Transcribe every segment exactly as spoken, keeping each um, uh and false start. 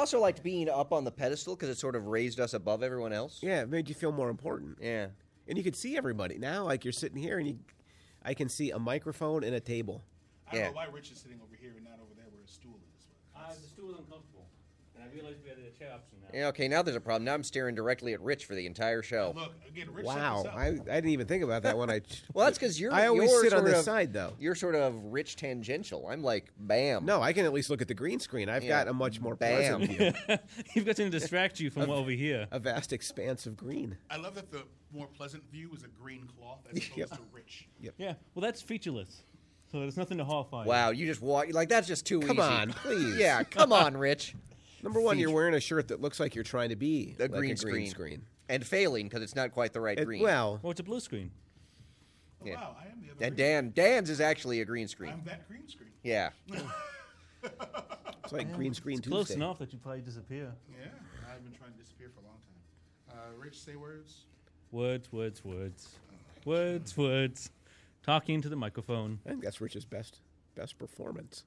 also liked being up on the pedestal because it sort of raised us above everyone else. Yeah, it made you feel more important. Yeah. And you could see everybody. Now, like, you're sitting here, and you, I can see a microphone and a table. I don't Yeah. know why Rich is sitting over here and not over there where his stool is. Uh, the stool is uncomfortable, and I realized we had a chair option now. Yeah, okay, now there's a problem. Now I'm staring directly at Rich for the entire show. Look, again, Rich set Wow, this up. I, I didn't even think about that when I. Well, that's because you're. I always you're sit on sort the of- side, though. You're sort of Rich tangential. I'm like, bam. No, I can at least look at the green screen. I've Yeah. got a much more Bam. pleasant view. You've got something to distract you from over here. A vast expanse of green. I love that the more pleasant view is a green cloth as opposed Yep. to Rich. Yeah, well, that's featureless, so there's nothing to horrify. you. Wow, you just walk like that's just too Come easy. on, please. Yeah, come on, Rich. Number one, you're Feature. wearing a shirt that looks like you're trying to be A like green a screen. green screen. And failing because it's not quite the right It- green. well, Oh, it's a blue screen. Oh, Yeah. wow, I am the other and green. Dan, Dan's is actually a green screen. I'm that green screen. Yeah. it's like green screen Tuesday. Close enough that you probably disappear. Yeah, I've been trying to disappear for a long time. Uh, Rich, say words. Words, words, words. Words, words. Talking to the microphone. I think that's Rich's best best performance.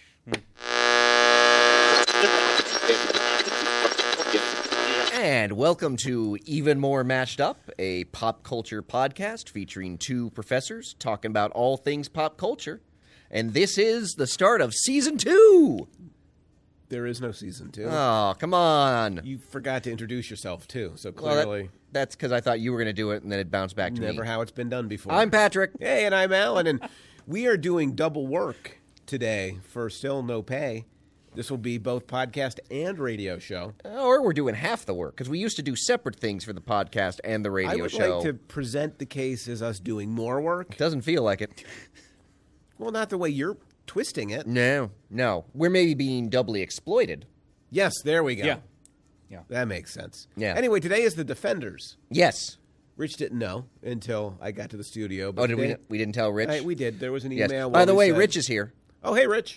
And welcome to Even More Mashed Up, a pop culture podcast featuring two professors talking about all things pop culture. And this is the start of season two. There is no season two. Oh, come on. You forgot to introduce yourself too, so Well, that- clearly that's because I thought you were going to do it and then it bounced back to never me. how it's been done before. I'm Patrick. Hey, and I'm Alan, and we are doing double work today for still no pay. This will be both podcast and radio show. Or we're doing half the work because we used to do separate things for the podcast and the radio I would show. like to present the case as us doing more work. Doesn't feel like it. Well, not the way you're twisting it. No, no. We're maybe being doubly exploited. Yes, there we go. Yeah. Yeah. That makes sense. Yeah. Anyway, today is the Defenders. Yes. Rich didn't know until I got to the studio. But Oh, did we? today- We didn't tell Rich. I- we did. There was an Yes. email. By where the we way, said- Rich is here. Oh, hey, Rich.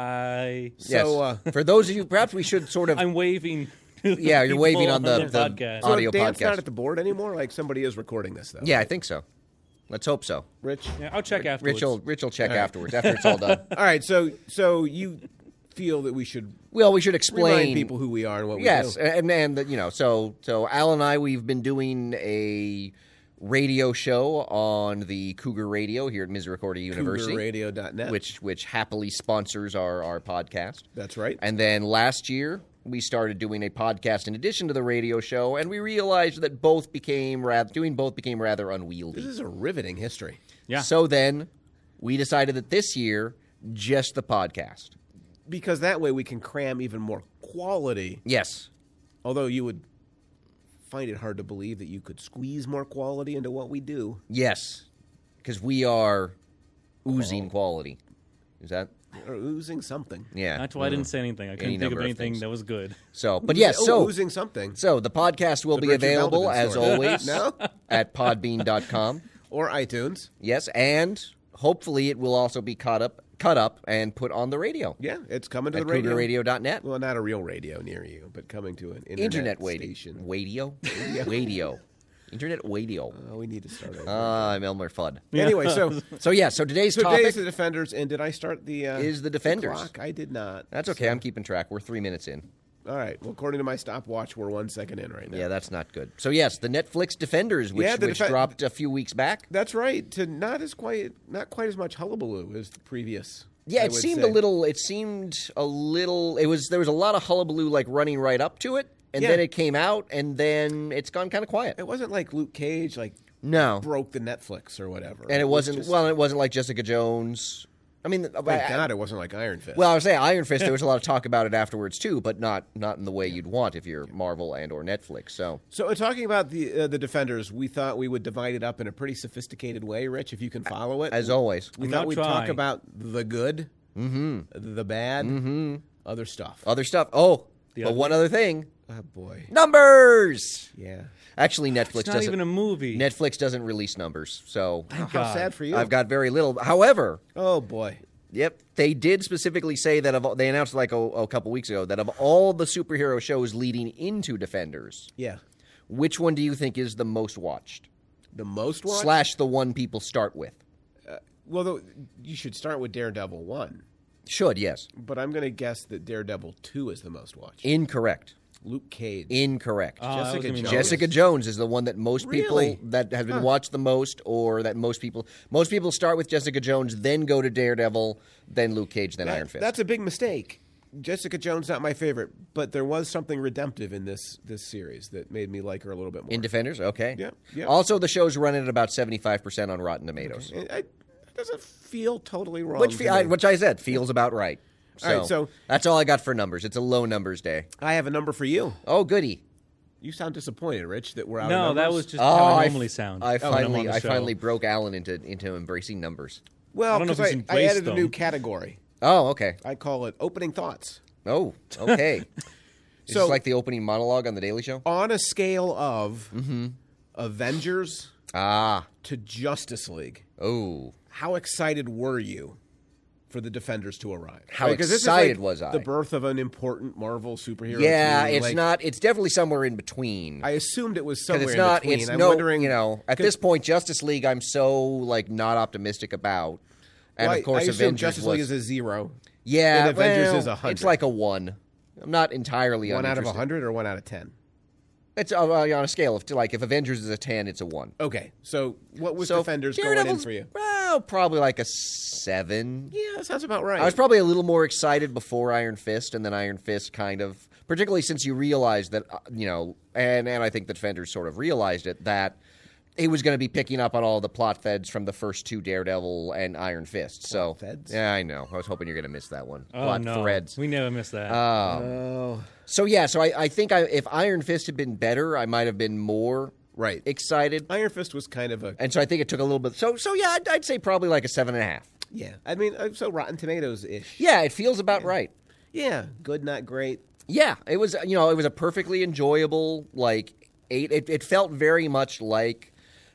Hi. Yes. So, uh, for those of you, perhaps we should sort of. I'm waving. to the Yeah, you're people waving on the- the- podcast. So audio Dan's podcast. not at the board anymore. Like somebody is recording this, though. Yeah, I think so. Let's hope so. Rich. Yeah, I'll check afterwards. Rich will, Rich will check All right. afterwards after it's all done. All right. So, so you feel that we should Well, we should explain remind people who we are and what Yes, we do. and and the, you know, so so Al and I, we've been doing a radio show on the Cougar Radio here at Misericordia University, Cougar Radio dot net. which which happily sponsors our our podcast. That's right. And then last year, we started doing a podcast in addition to the radio show, and we realized that both became rather doing both became rather unwieldy. This is a riveting history. Yeah. So then, we decided that this year, just the podcast. Because that way we can cram even more quality. Yes. Although you would find it hard to believe that you could squeeze more quality into what we do. Yes. Because we are oozing quality. Is that? Or oozing something. Yeah. That's why I didn't say anything. I couldn't think number of of anything things. that was good. So, but yes, Oh, so oozing something. so the podcast will The be Richard available Melvin as story. always No? at podbean dot com. Or iTunes. Yes, and hopefully it will also be caught up cut up and put on the radio Yeah, it's coming to at the radio. cougar radio dot net. Well, not a real radio near you, but coming to an internet, Internet radio. station. Radio? Radio. Internet radio. Oh, we need to start over. Ah, I'm Elmer Fudd. Anyway, so So yeah, so today's so topic today's the Defenders, and did I start the uh, is the Defenders. clock? I did not. That's okay, I'm keeping track. We're three minutes in. All right. Well, according to my stopwatch, we're one second in right now. Yeah, that's not good. So yes, the Netflix Defenders, which, Yeah, the which defen- dropped a few weeks back. That's right. To not as quite, not quite as much hullabaloo as the previous. Yeah, I it would seemed say. a little. It seemed a little. It was there was a lot of hullabaloo, like running right up to it, and Yeah. then it came out, and then it's gone kind of quiet. It wasn't like Luke Cage, like No, broke the Netflix or whatever. and it was wasn't. just- Well, it wasn't like Jessica Jones. I mean, Thank I- God it wasn't like Iron Fist. Well, I was saying Iron Fist. There was a lot of talk about it afterwards too, but not not in the way you'd want if you're Marvel and or Netflix. So so uh, talking about the uh, the Defenders, we thought we would divide it up in a pretty sophisticated way, Rich. If you can follow it, as always, we I'm thought not we'd trying. talk about the good, mm-hmm. the bad, mm-hmm. other stuff. other stuff. Oh, The but other- one other thing: Oh boy, numbers. yeah. Actually, Netflix It's not doesn't. even a movie. Netflix doesn't release numbers, so How God. sad for you. I've got very little. However, Oh boy. yep, they did specifically say that of all, they announced like a, a couple weeks ago that of all the superhero shows leading into Defenders, Yeah. which one do you think is the most watched? The most watched? Slash the one people start with. Well, the, you should start with Daredevil one. Should, yes. but I'm going to guess that Daredevil two is the most watched. Incorrect. Luke Cage. Incorrect. Oh, that was Jessica gonna be Jones. my Jessica Jones is the one that most people Really? that have been Huh. watched the most, or that most people most people start with Jessica Jones, then go to Daredevil, then Luke Cage, then That- Iron Fist. That's a big mistake. Jessica Jones not my favorite, but there was something redemptive in this this series that made me like her a little bit more. In Defenders, okay. Yeah, yeah. Also, the show's running at about seventy-five percent on Rotten Tomatoes, And I, it doesn't feel totally wrong. which to fe- I, me. which I said feels about right. So, All right, so- that's all I got for numbers. It's a low numbers day. I have a number for you. Oh, goody! You sound disappointed, Rich, that we're out No, of that numbers. was just Oh, how I I normally f- sound. I when I'm on finally, the I show. finally broke Alan into into embracing numbers. well I don't know because if he's I, I embraced added a new them. category. Oh, okay. I call it opening thoughts. Oh, okay. Is So- this like the opening monologue on the Daily Show? On a scale of Mm-hmm. Avengers Ah, to Justice League, oh. how excited were you for the Defenders to arrive? How Right, 'cause this is excited like was I? The birth of an important Marvel superhero. Yeah, team. it's Like, not. It's definitely somewhere in between. I assumed it was Because somewhere it's not. in between. It's I'm no. wondering, you know, at 'cause- this point, Justice League, I'm so like not optimistic about, and well, of course, I, I assume Avengers Justice was. League is a zero. yeah, and Avengers well, is a hundred. It's like a one. I'm not entirely One out of a uninterested. hundred or one out of ten. It's uh, on a scale of like if Avengers is a ten, it's a one. Okay, so what was So Defenders going in Daredevil's, for you? Well, probably like a seven. Yeah, that sounds about right. I was probably a little more excited before Iron Fist, and then Iron Fist kind of, particularly since you realized that, uh, you know, and, and I think the Defenders sort of realized it, that he was going to be picking up on all the plot threads from the first two Daredevil and Iron Fist. So, Plot threads? yeah, I know. I was hoping you're going to miss that one. Oh, plot no. threads. We never miss that. oh, So, yeah, so I, I think I, if Iron Fist had been better, I might have been more right. excited. Iron Fist was kind of a And so I think it took a little bit. So, so yeah, I'd, I'd say probably like a seven and a half. yeah. I mean, uh, so Rotten Tomatoes ish. Yeah, it feels about right. Yeah, good, not great. Yeah, it was. You know, it was a perfectly enjoyable like eight. It, it felt very much like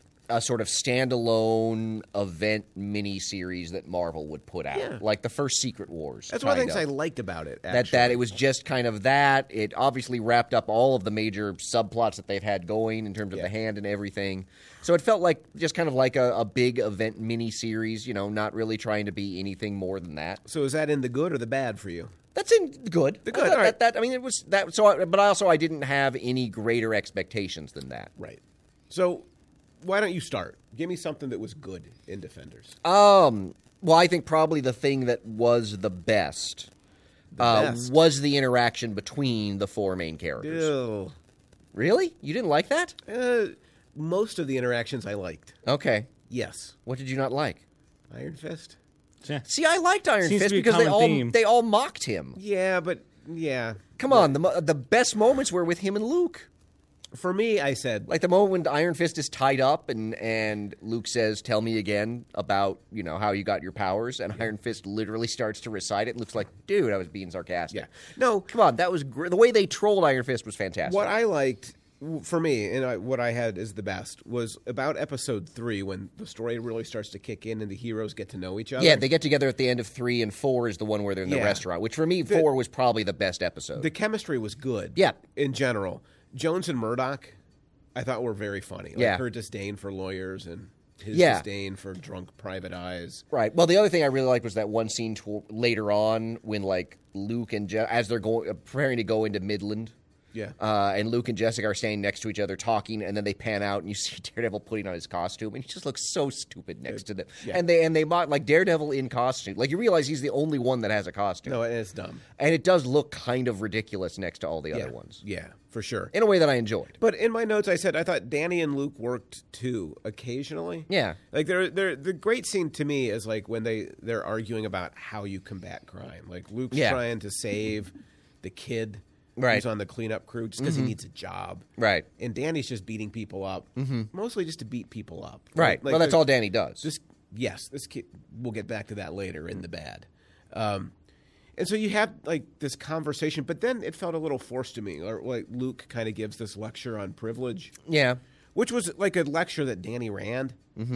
a sort of standalone event miniseries that Marvel would put out, Yeah. like the first Secret Wars. That's one of the kind things I of. liked about it. That Actually. that it was just kind of that. It obviously wrapped up all of the major subplots that they've had going in terms of Yeah. the Hand and everything. So it felt like just kind of like a, a big event miniseries. You know, not really trying to be anything more than that. So is that in the good or the bad for you? That's in good. The good, That, all right. that, that- I mean, it was that. So, I, but also, I didn't have any greater expectations than that. Right. So why don't you start? Give me something that was good in Defenders. Um. Well, I think probably the thing that was the best, The uh, best. was the interaction between the four main characters. Ew. Really? You didn't like that? Uh, most of the interactions I liked. Okay. Yes. What did you not like? Iron Fist. Yeah. See, I liked Iron Seems to Fist be a because they common all theme. they all mocked him. Yeah, but yeah. Come on, the mo- the best moments were with him and Luke. For me, I said Like the moment when Iron Fist is tied up and, and Luke says, "Tell me again about, you know, how you got your powers," and Iron Fist literally starts to recite it. And Luke's like, "Dude, I was being sarcastic." Yeah. No. Come on, that was gr- the way they trolled Iron Fist was fantastic. what I liked w- for me, and I, what I had as the best was about episode three when the story really starts to kick in and the heroes get to know each other. yeah, they get together at the end of three, and four is the one where they're in the Yeah. restaurant. Which for me, four was probably the best episode. the chemistry was good. Yeah. in general, Jones and Murdoch, I thought were very funny. Like Yeah. her disdain for lawyers and his Yeah. disdain for drunk private eyes. Right. Well, the other thing I really liked was that one scene to- later on when, like, Luke and Je- as they're going uh, preparing to go into Midland. Yeah. Uh, and Luke and Jessica are standing next to each other talking, and then they pan out, and you see Daredevil putting on his costume, and he just looks so stupid next to them. Yeah. And they and they mock like Daredevil in costume. Like you realize he's the only one that has a costume, No, it's dumb. and it does look kind of ridiculous next to all the Yeah. other ones Yeah, for sure. in a way that I enjoyed. But in my notes, I said I thought Danny and Luke worked too occasionally. Yeah. like they're they're the great scene to me is like when they they're arguing about how you combat crime. Like Luke's Yeah. trying to save the kid Right. who's on the cleanup crew just because he needs a job. Right. And Danny's just beating people up, mostly just to beat people up. Right. Like well, that's the- all Danny does. This, yes, this kid. We'll get back to that later in the bad. Um, and so you have like this conversation, but then it felt a little forced to me. Or like Luke kind of gives this lecture on privilege, yeah. which was like a lecture that Danny Rand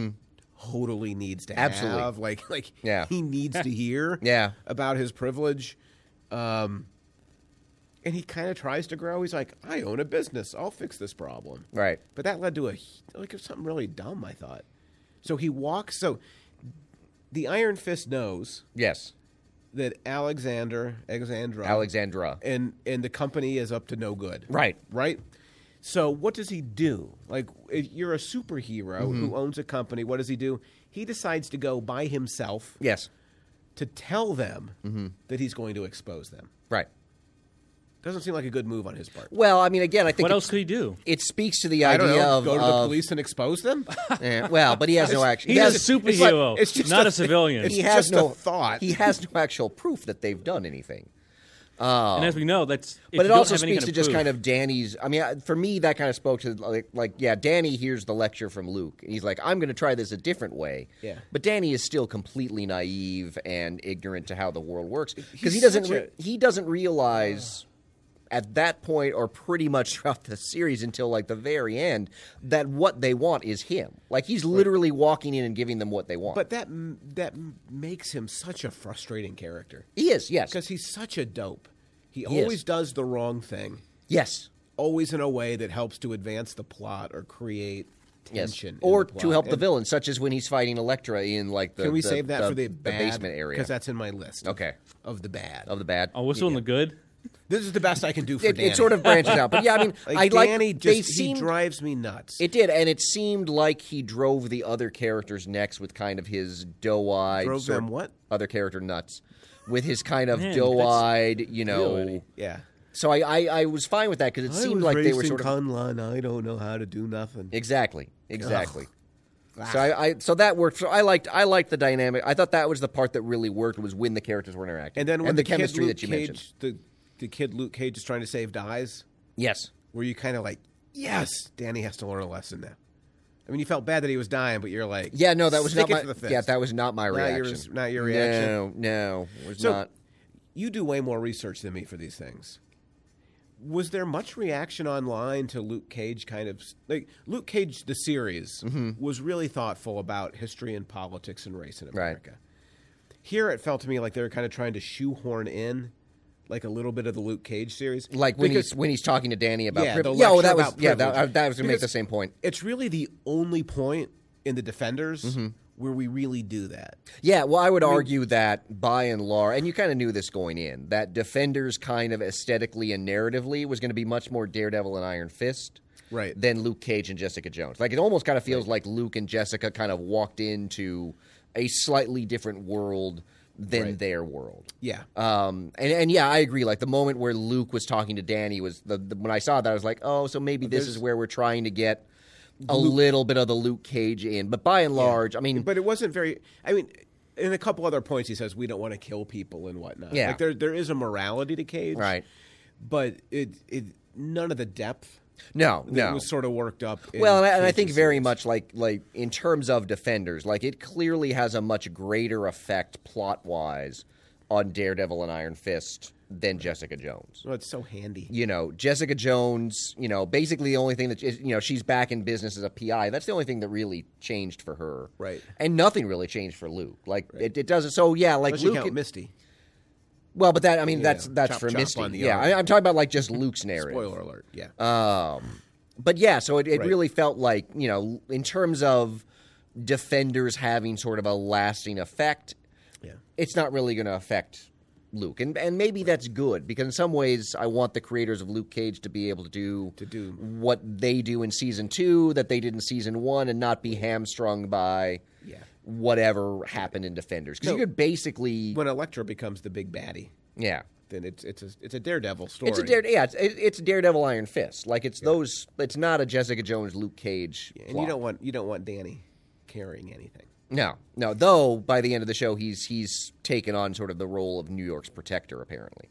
totally needs to Absolutely. have. Like, like Yeah. he needs to hear Yeah. about his privilege. Um, and he kind of tries to grow. He's like, I own a business. I'll fix this problem. Right. But that led to a like it was something really dumb, I thought. So he walks. So the Iron Fist knows Yes. that Alexander, Alexandra, Alexandra. and and the company is up to no good. Right. Right. So what does he do? Like, if you're a superhero Mm-hmm. who owns a company. What does he do? He decides to go by himself Yes. to tell them Mm-hmm. that he's going to expose them. Right. Doesn't seem like a good move on his part. Well, I mean, again, I think What it's- else could he do? it speaks to the I idea don't know. of Go to the of- police and expose them. eh, well, but he has no action. He's he a has, superhero, it's just not a- a civilian. it's he has just no a thought. He has no actual proof that they've done anything. and as we know, that's. If But you it don't also have any speaks to just proof- kind of Danny's. I mean, uh, for me, that kind of spoke to like, like, yeah, Danny hears the lecture from Luke, and he's like, "I'm going to try this a different way." Yeah. But Danny is still completely naive and ignorant to how the world works because He's he doesn't. such Re- a- he doesn't realize. At that point, or pretty much throughout the series until like the very end, that what they want is him. Like he's literally walking in and giving them what they want. But that that makes him such a frustrating character he is, yes, because he's such a dope. He, He always is. does the wrong thing, yes, always in a way that helps to advance the plot or create yes, tension, in or the to plot. help the And villain, such as when he's fighting Elektra in like the. Can we the- save that the, for the, the bad, basement area? Because that's in my list. Okay. Of the bad. Of the bad. Oh, we're still in the good. This is the best I can do for it, Danny. it sort of branches out, but yeah, I mean, like I like Danny. they Just seemed he drives me nuts. it did, and it seemed like he drove the other characters next with kind of his doe-eyed Drove sort- them what? other character nuts with his kind of Man, doe-eyed, you know. really- yeah. So I, I, I was fine with that because it seemed like they were sort of Kunlun. I don't know how to do nothing. exactly, exactly. So I, I, so that worked. So I liked, I liked the dynamic. I thought that was the part that really worked was when the characters were interacting, And then when and the, the chemistry kid Luke that you Cage, mentioned. the the kid Luke Cage is trying to save dies, Yes, where you kind of like, yes, Danny has to learn a lesson now. I mean, you felt bad that he was dying, but you're like, yeah, no, that was stick not it to my. the fist. Yeah, that was not my Not your- reaction. not your reaction? No, no, it was So- not. You do way more research than me for these things. Was there much reaction online to Luke Cage kind of like Luke Cage the series Mm-hmm. was really thoughtful about history and politics and race in Right. America. Here it felt to me like they were kind of trying to shoehorn in like a little bit of the Luke Cage series. Like when Because he's when he's talking to Danny about Yeah, privilege. the Yeah, oh, lecture that was about yeah, that, privilege. I- that was going to make Because the same point. it's really the only point in the Defenders Mm-hmm. where we really do that. Yeah, well, I would argue that by and large, and you kind of knew this going in, that Defenders kind of aesthetically and narratively was going to be much more Daredevil and Iron Fist Right. than Luke Cage and Jessica Jones. Like, it almost kind of feels like Luke and Jessica kind of walked into a slightly different world than Right. their world. Yeah. Um, and, and yeah, I agree. Like, the moment where Luke was talking to Danny was, the, the when I saw that, I was like, oh, so maybe this There's- is where we're trying to get a little bit of the Luke Cage in. But by and large, I mean... But it wasn't very. I mean, in a couple other points, he says we don't want to kill people and whatnot. Yeah. like there there is a morality to Cage, Right. But it it none of the depth No, that no. was sort of worked up. In Well, and I, and I Cage's think very series. much like like in terms of Defenders, like it clearly has a much greater effect plot wise on Daredevil and Iron Fist than Jessica Jones. Well, it's so handy. You know, Jessica Jones, you know, basically the only thing that is, you know, she's back in business as a P I. That's the only thing that really changed for her. Right. And nothing really changed for Luke. Like it, it doesn't. So yeah, like Unless you Luke. count Misty. well, but that I mean Yeah, that's that's chop, for chop Misty. on the Yeah, arm. I, I'm talking about like just Luke's narrative. Spoiler alert. Yeah. Um, but yeah, so it, it Right. really felt like, you know, in terms of Defenders having sort of a lasting effect, yeah. it's not really going to affect Luke. And and maybe that's good because in some ways I want the creators of Luke Cage to be able to do, To do- what they do in season two that they did in season one and not be hamstrung by Yeah. whatever happened in Defenders. Because No. you could basically, When Elektra becomes the big baddie, yeah. then it's it's a it's a Daredevil story. It's a Dare, yeah, it's, it, it's Daredevil Iron Fist. Like it's those. It's not a Jessica Jones Luke Cage. and you plot. don't want you don't want Danny carrying anything. No, no. Though by the end of the show, he's he's taken on sort of the role of New York's protector. Apparently,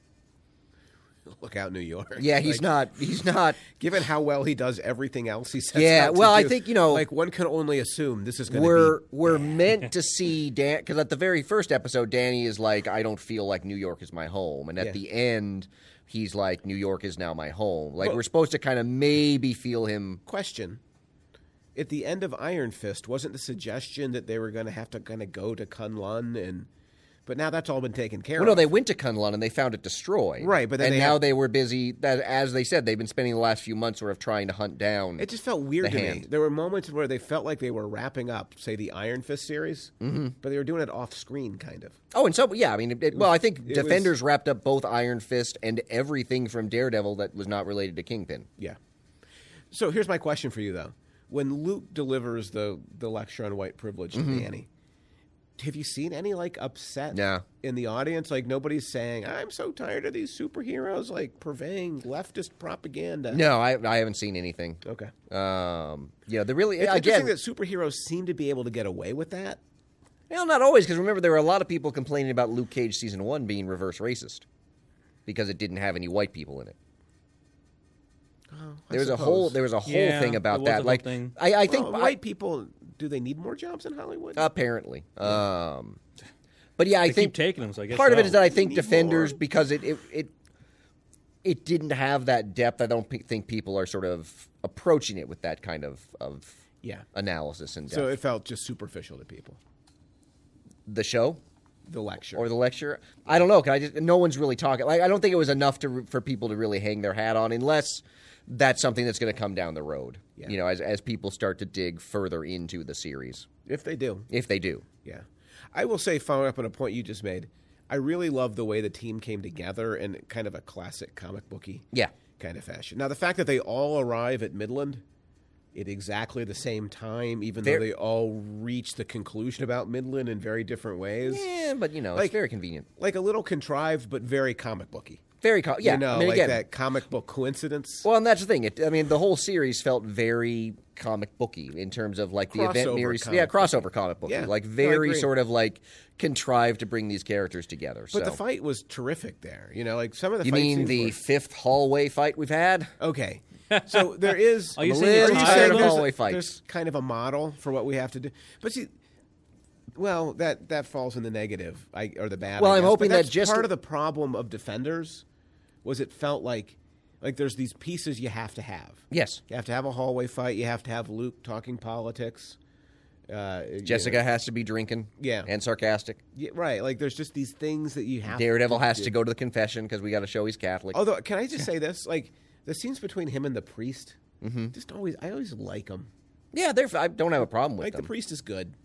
Look out, New York. yeah. He's Like, not. He's not. Given how well he does everything else he sets Yeah, out to well, I do, think, you know, like one can only assume this is going to We're be. we're meant to see Dan because at the very first episode, Danny is like, "I don't feel like New York is my home," and at Yeah. the end, he's like, "New York is now my home." Like Well- we're supposed to kind of maybe feel him. Question: at the end of Iron Fist, wasn't the suggestion that they were going to have to kind of go to Kunlun and But now that's all been taken care Well, no, of. they went to Kunlun and they found it destroyed. Right, but then and they now have- they were busy. That, as they said, they've been spending the last few months sort of trying to hunt down. It just felt weird the to hand. me. There were moments where they felt like they were wrapping up, say, the Iron Fist series, mm-hmm. but they were doing it off screen, kind of. Oh, and so yeah, I mean, it, it, well, I think it Defenders was- wrapped up both Iron Fist and everything from Daredevil that was not related to Kingpin. Yeah. So here's my question for you, though. When Luke delivers the, the lecture on white privilege to Mm-hmm. Danny, have you seen any, like, upset No. in the audience? Like, nobody's saying, I'm so tired of these superheroes, like, purveying leftist propaganda. No, I, I haven't seen anything. Okay. Um, you know, the really It's again, interesting that superheroes seem to be able to get away with that. well, not always, because remember there were a lot of people complaining about Luke Cage season one being reverse racist because it didn't have any white people in it. Oh, I There was a suppose. whole there was a whole Yeah, thing there about was a that. whole Like thing. I, I think Well, white people, do they need more jobs in Hollywood? apparently. Um, but yeah, I They think keep taking them, so I guess part of it so. is that I think Need Defenders more. because it it, it it didn't have that depth. I don't pe- think people are sort of approaching it with that kind of of yeah. analysis and depth. So it felt just superficial to people. The show The lecture. or the lecture, I don't know. 'Cause I just no one's really talking. Like I don't think it was enough to for people to really hang their hat on, unless that's something that's going to come down the road. Yeah. You know, as as people start to dig further into the series, if they do. if they do. Yeah. I will say, following up on a point you just made, I really love the way the team came together in kind of a classic comic booky Yeah. kind of fashion. Now, the fact that they all arrive at Midland at exactly the same time, even They're- though they all reach the conclusion about Midland in very different ways, Yeah, but you know, Like- it's very convenient. like a little contrived, but very comic booky. Very, co- yeah. You know, I mean, like again, that comic book coincidence. well, and that's the thing. It, I mean, the whole series felt very comic booky in terms of like the event Crossover series. comic Yeah, booky. crossover comic booky. Yeah. Like No, I very agree. sort of like contrived to bring these characters together. But so. the fight was terrific there. You know, like some of the You fight mean scenes the were- fifth hallway fight we've had? Okay. So there is. Are you I'm a saying you're little Are you tired saying of there's, hallway a, fights. there's kind of a model for what we have to do? But see, well, that that falls in the negative, I, or the bad. Well, I I'm guess. hoping but that that's just- part of the problem of Defenders was it felt like like there's these pieces you have to have. Yes. You have to have a hallway fight. You have to have Luke talking politics. Uh, you Jessica know, has to be drinking. Yeah. And sarcastic. yeah, right. Like there's just these things that you have. Daredevil to has do. to go to the confession because we got to show he's Catholic. Although, can I just say this? Like the scenes between him and the priest, mm-hmm. just always, I always like them. Yeah, they're, I don't have a problem with Like them. the priest is good.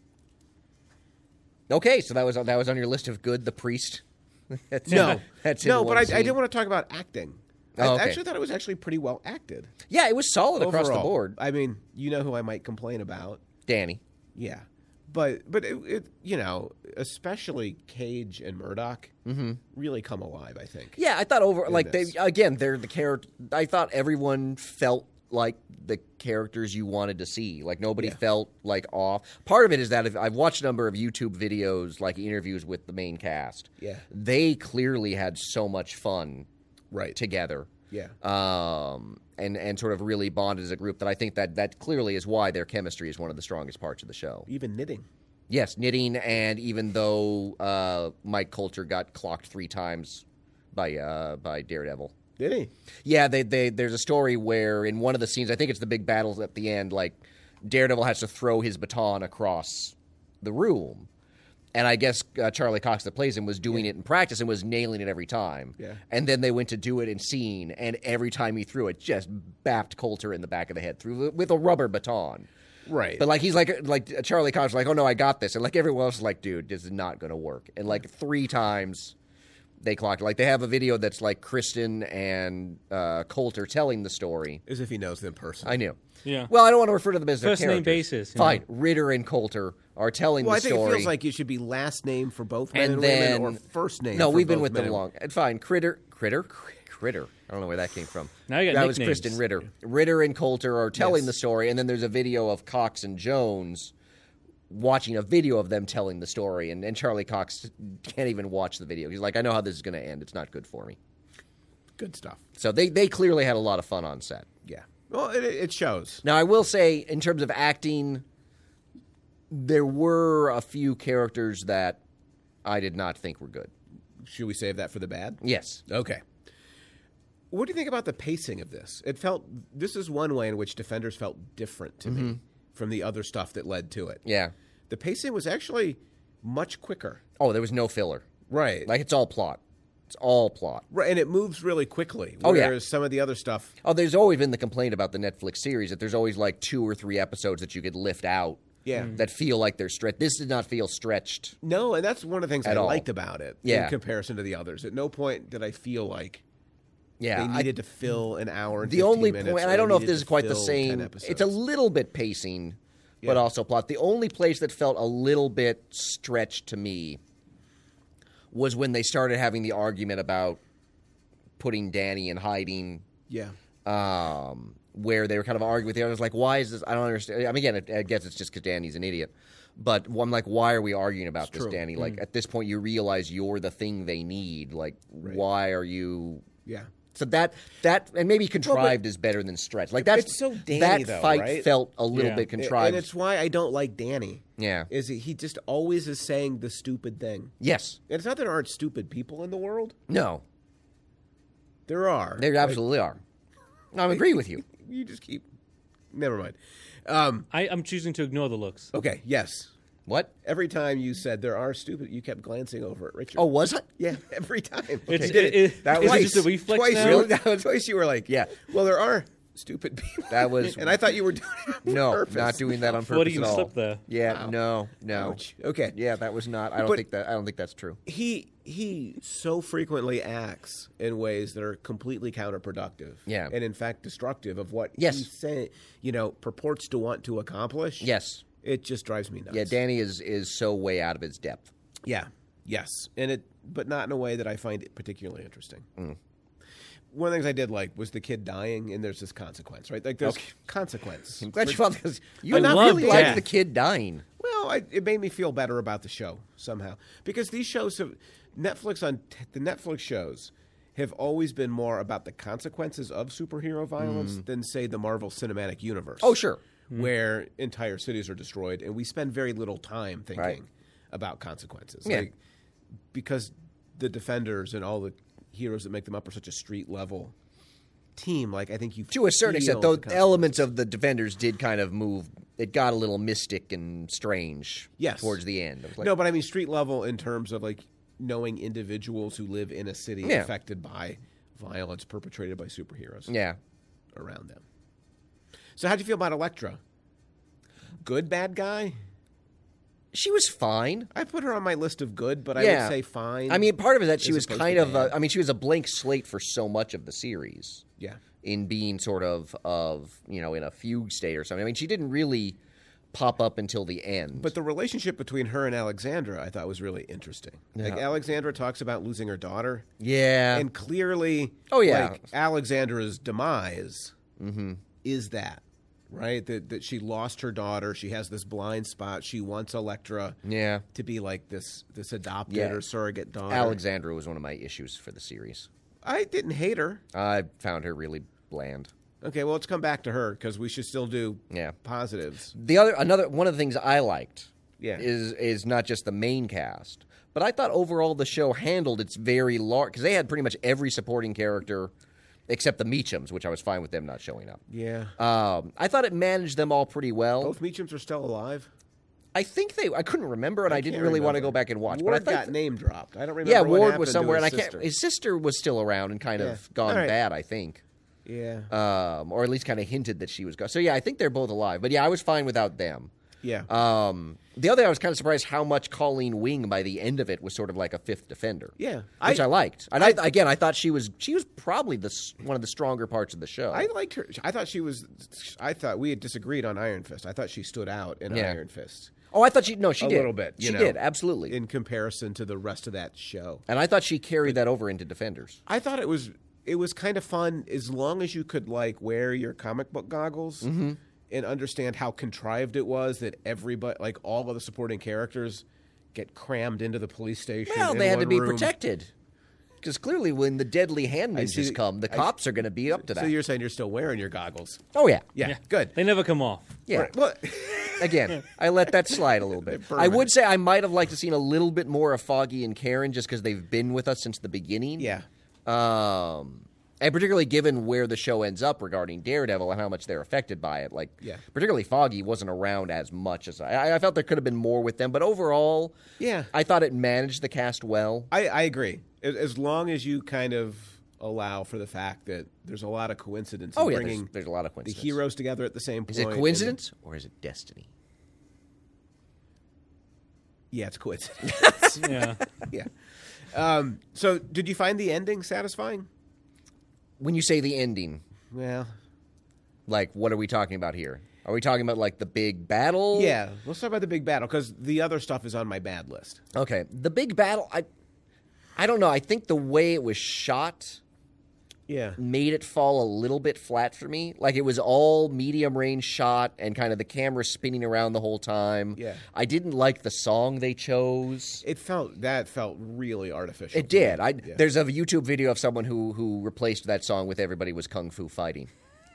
Okay, so that was that was on your list of good. The priest. That's No, that's in no, one but I, I scene. did want to talk about acting. Oh, I okay. actually thought it was actually pretty well acted. Yeah, it was solid across the Overall. board. I mean, you know who I might complain about. Danny. Yeah, but but it, it you know, especially Cage and Murdoch really come alive. I think. Yeah, I thought over like they this. again they're the character. I thought everyone felt like the characters you wanted to see. Like nobody Yeah. felt like off. Part of it is that if, I've watched a number of YouTube videos, like interviews with the main cast. Yeah. They clearly had so much fun Right. together. Yeah. Um, and and sort of really bonded as a group. That I think that that clearly is why their chemistry is one of the strongest parts of the show. Even knitting. Yes, knitting, and even though uh, Mike Coulter got clocked three times by uh, by Daredevil. Did he? Yeah, they, they there's a story where in one of the scenes, I think it's the big battles at the end, like Daredevil has to throw his baton across the room. And I guess uh, Charlie Cox that plays him was doing it in practice and was nailing it every time. Yeah. And then they went to do it in scene, and every time he threw it, just bapped Coulter in the back of the head through with a rubber baton. Right. But like he's like like Charlie Cox was like, oh no, I got this, and like everyone else is like, dude, this is not going to work. And like three times they clocked it. Like they have a video that's like Kristen and uh, Coulter telling the story. As if he knows them personally. I knew. Yeah. Well, I don't want to refer to them as their First name characters. basis, you Fine. know. Ritter and Coulter are telling Well, the I think story. it feels like it should be last name for both men and and, then women, or first name. No, for we've been both with men them and- long. And fine. Critter, Critter, Critter. I don't know where that came from. Now you got that was nicknames. Kristen Ritter. Ritter and Coulter are telling Yes. the story, and then there's a video of Cox and Jones watching a video of them telling the story, and, and Charlie Cox can't even watch the video. He's like, I know how this is going to end. It's not good for me. Good stuff. So they, they clearly had a lot of fun on set. Yeah. Well, it, it shows. Now, I will say, in terms of acting, there were a few characters that I did not think were good. Should we save that for the bad? Yes. Okay. What do you think about the pacing of this? It felt this is one way in which Defenders felt different to me from the other stuff that led to it. Yeah. The pacing was actually much quicker. Oh, there was no filler. Right. Like it's all plot. It's all plot. Right, and it moves really quickly. Oh, yeah. Whereas some of the other stuff. Oh, there's always been the complaint about the Netflix series that there's always like two or three episodes that you could lift out. Yeah. That feel like they're stretched. This did not feel stretched. No, and that's one of the things I At all. liked about it Yeah. in comparison to the others. At no point did I feel like Yeah. they I- needed to fill an hour and the fifteen only minutes, point, and or I don't they know if needed this is to quite the fill same. ten episodes. It's a little bit pacing, but Yeah. also plot. The only place that felt a little bit stretched to me was when they started having the argument about putting Danny in hiding. Yeah. Um, where they were kind of arguing with the others, like, why is this? I don't understand. I mean, again, I guess it's just because Danny's an idiot. But I'm like, why are we arguing about It's this, true. Danny? Like, at this point, you realize you're the thing they need. Like, Right. why are you? Yeah. So that that and maybe contrived is better than stretched. Like that's It's so Danny, that though, fight right? felt a little Yeah. bit contrived. And it's why I don't like Danny. Yeah. Is that he just always is saying the stupid thing. Yes. And it's not that there aren't stupid people in the world. No. There are. There Like, absolutely are. No, I agree with you. you just keep. Never mind. Um, I, I'm choosing to ignore the looks. okay. Yes. What? Every time you said there are stupid, you kept glancing over at Richard. Oh, was it? yeah. Every time. It's- You did it- it- that is it was just a reflex twice. now? You, that was twice you were like, Yeah. Well, there are stupid people. That was- and I thought you were doing it on No, purpose. not doing that on purpose Freudian at all. slip there. Yeah, no, no. Ouch. Okay. Yeah, that was not. I don't But- think that. I don't think that's true. He he so frequently acts in ways that are completely counterproductive. Yeah. And in fact destructive of what Yes. he say, you know, purports to want to accomplish. Yes. It just drives me nuts. Yeah, Danny is is so way out of his depth. Yeah. Yes. And it but not in a way that I find it particularly interesting. Mm. One of the things I did like was the kid dying, and there's this consequence, right? Like there's Okay. consequence. I'm glad you found because you I not really love like death. the kid dying. Well, I, it made me feel better about the show somehow because these shows have Netflix on t- the Netflix shows have always been more about the consequences of superhero violence than say the Marvel Cinematic Universe. Oh, sure. Where entire cities are destroyed, and we spend very little time thinking Right. about consequences. Yeah. Like, because the Defenders and all the heroes that make them up are such a street level team. Like I think you To a certain extent, feel though, the elements of the Defenders did kind of move. It got a little mystic and strange. Yes. Towards the end. It was like, no, but I mean street level in terms of like knowing individuals who live in a city Yeah. affected by violence perpetrated by superheroes Yeah. around them. So how'd you feel about Elektra? Good bad guy? She was fine. I put her on my list of good, but I Yeah. would say fine. I mean, part of it is that she as was opposed kind to of. A, bad. I mean, she was a blank slate for so much of the series. yeah. In being sort of of you know in a fugue state or something. I mean, she didn't really pop up until the end. But the relationship between her and Alexandra, I thought was really interesting. Like Yeah. Alexandra talks about losing her daughter, yeah, and clearly, Oh, yeah. like Alexandra's demise is that right that that she lost her daughter. She has this blind spot. She wants Elektra yeah. to be like this this adopted Yeah. or surrogate daughter. Alexandra was one of my issues for the series. I didn't hate her. I found her really bland. Okay, well, let's come back to her because we should still do Yeah. positives. The other another one of the things I liked Yeah. is is not just the main cast, but I thought overall the show handled its very large because they had pretty much every supporting character except the Meachums, which I was fine with them not showing up. Yeah. Um, I thought it managed them all pretty well. Both Meachums are still alive. I think they. I couldn't remember, and I, didn't can't really want to remember. go back and watch. Ward but I got thought, name dropped. I don't remember. yeah, what Ward happened was to somewhere, and his I can't. sister. His sister was still around and kind Yeah. of gone All right. bad, I think, Yeah. um, or at least kind of hinted that she was gone. So yeah, I think they're both alive. But yeah, I was fine without them. yeah. Um, the other, I was kind of surprised how much Colleen Wing by the end of it was sort of like a fifth defender. Yeah. which I, I- liked. And I, again, I thought she was she was probably the s- one of the stronger parts of the show. I liked her. I thought she was. I thought we had disagreed on Iron Fist. I thought she stood out in Yeah. Iron Fist oh, I thought she no, she a did little bit. You She know, did absolutely, in comparison to the rest of that show. and I thought she carried that over into Defenders. I thought it was. It was kind of fun as long as you could like wear your comic book goggles Mm-hmm. and understand how contrived it was that everybody, like all of the supporting characters, get crammed into the police station. Well, in they had to one be room. protected. Because clearly, when the deadly hand I see ninjas the- come, the I- cops are going to be up to So that. you're saying you're still wearing your goggles? Oh yeah, Yeah, good. They never come off. yeah. Right. Well, Again, I let that slide a little bit. They're I would permanent. say I might have liked to seen a little bit more of Foggy and Karen, just because they've been with us since the beginning. yeah. Um, And particularly given where the show ends up regarding Daredevil and how much they're affected by it. Like, Yeah. particularly Foggy wasn't around as much as I. I felt there could have been more with them, but overall, Yeah. I thought it managed the cast well. I, I agree. As- As long as you kind of allow for the fact that there's a lot of coincidence in Oh, yeah, there's, bringing there's a lot of the coincidence. heroes together at the same point. Is it and- coincidence or is it destiny? Yeah, it's coincidence. Yeah. yeah. Um, so, did you find the ending satisfying? When you say the ending, Well, like, what are we talking about here? Are we talking about, like, the big battle? yeah. Let's talk about the big battle because the other stuff is on my bad list. Okay. The big battle, I I don't know. I think the way it was shot Yeah. made it fall a little bit flat for me. Like, it was all medium range shot and kind of the camera spinning around the whole time. Yeah. I didn't like the song they chose. It felt that felt really artificial. It to me. did. I Yeah. There's a YouTube video of someone who who replaced that song with "Everybody Was Kung Fu Fighting"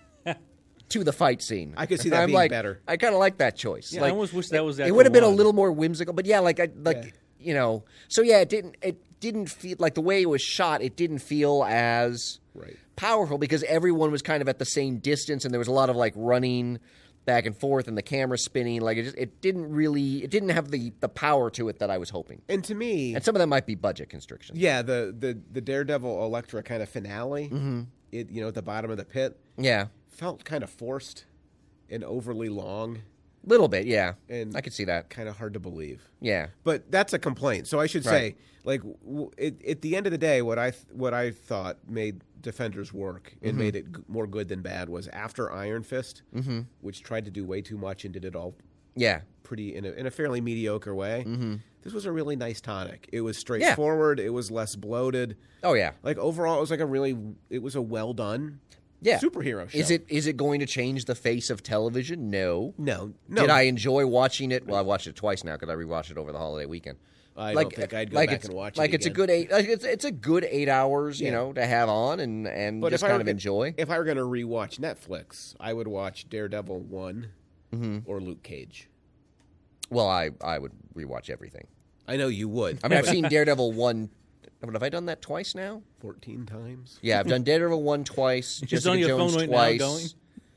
to the fight scene. I could see And that I'm being like, better. I kind of like that choice. Yeah, like, I almost wish that was It Echo would have been a One. little more whimsical, but yeah, like I like Yeah. you know. So yeah, it didn't it didn't feel like the way it was shot. It didn't feel as Right. powerful because everyone was kind of at the same distance, and there was a lot of like running back and forth, and the camera spinning. Like it, just, it didn't really, it didn't have the the power to it that I was hoping. And to me, And some of that might be budget constrictions. yeah, the the the Daredevil Elektra kind of finale, Mm-hmm. it you know at the bottom of the pit Yeah, felt kind of forced and overly long little bit. Yeah, and I could see that. kind of hard to believe. Yeah, But that's a complaint. So I should Right. say, like, w- it, at the end of the day, what I th- what I thought made Defenders work and Mm-hmm. made it g- more good than bad was after Iron Fist, mm-hmm. which tried to do way too much and did it all yeah, pretty in a, in a fairly mediocre way. Mm-hmm. This was a really nice tonic. It was Yeah. straightforward. It was less bloated. oh yeah, Like overall, it was like a really it was a well done yeah. superhero show. Is it is it going to change the face of television? No. No, no. Did I enjoy watching it? Well, I watched it twice now because I rewatched it over the holiday weekend. I like, don't think I'd go like back it's, and watch it like it's a again. good eight. Like it's it's a good eight hours, you Yeah. know, to have on and and But just if I kind were- of enjoy. If I were going to rewatch Netflix, I would watch Daredevil one Mm-hmm. or Luke Cage. Well, I I would rewatch everything. I know you would. I mean, I've seen Daredevil one. But have I done that twice now? fourteen times. Yeah, I've done Daredevil one twice. Jessica on your Jones phone right now twice. going?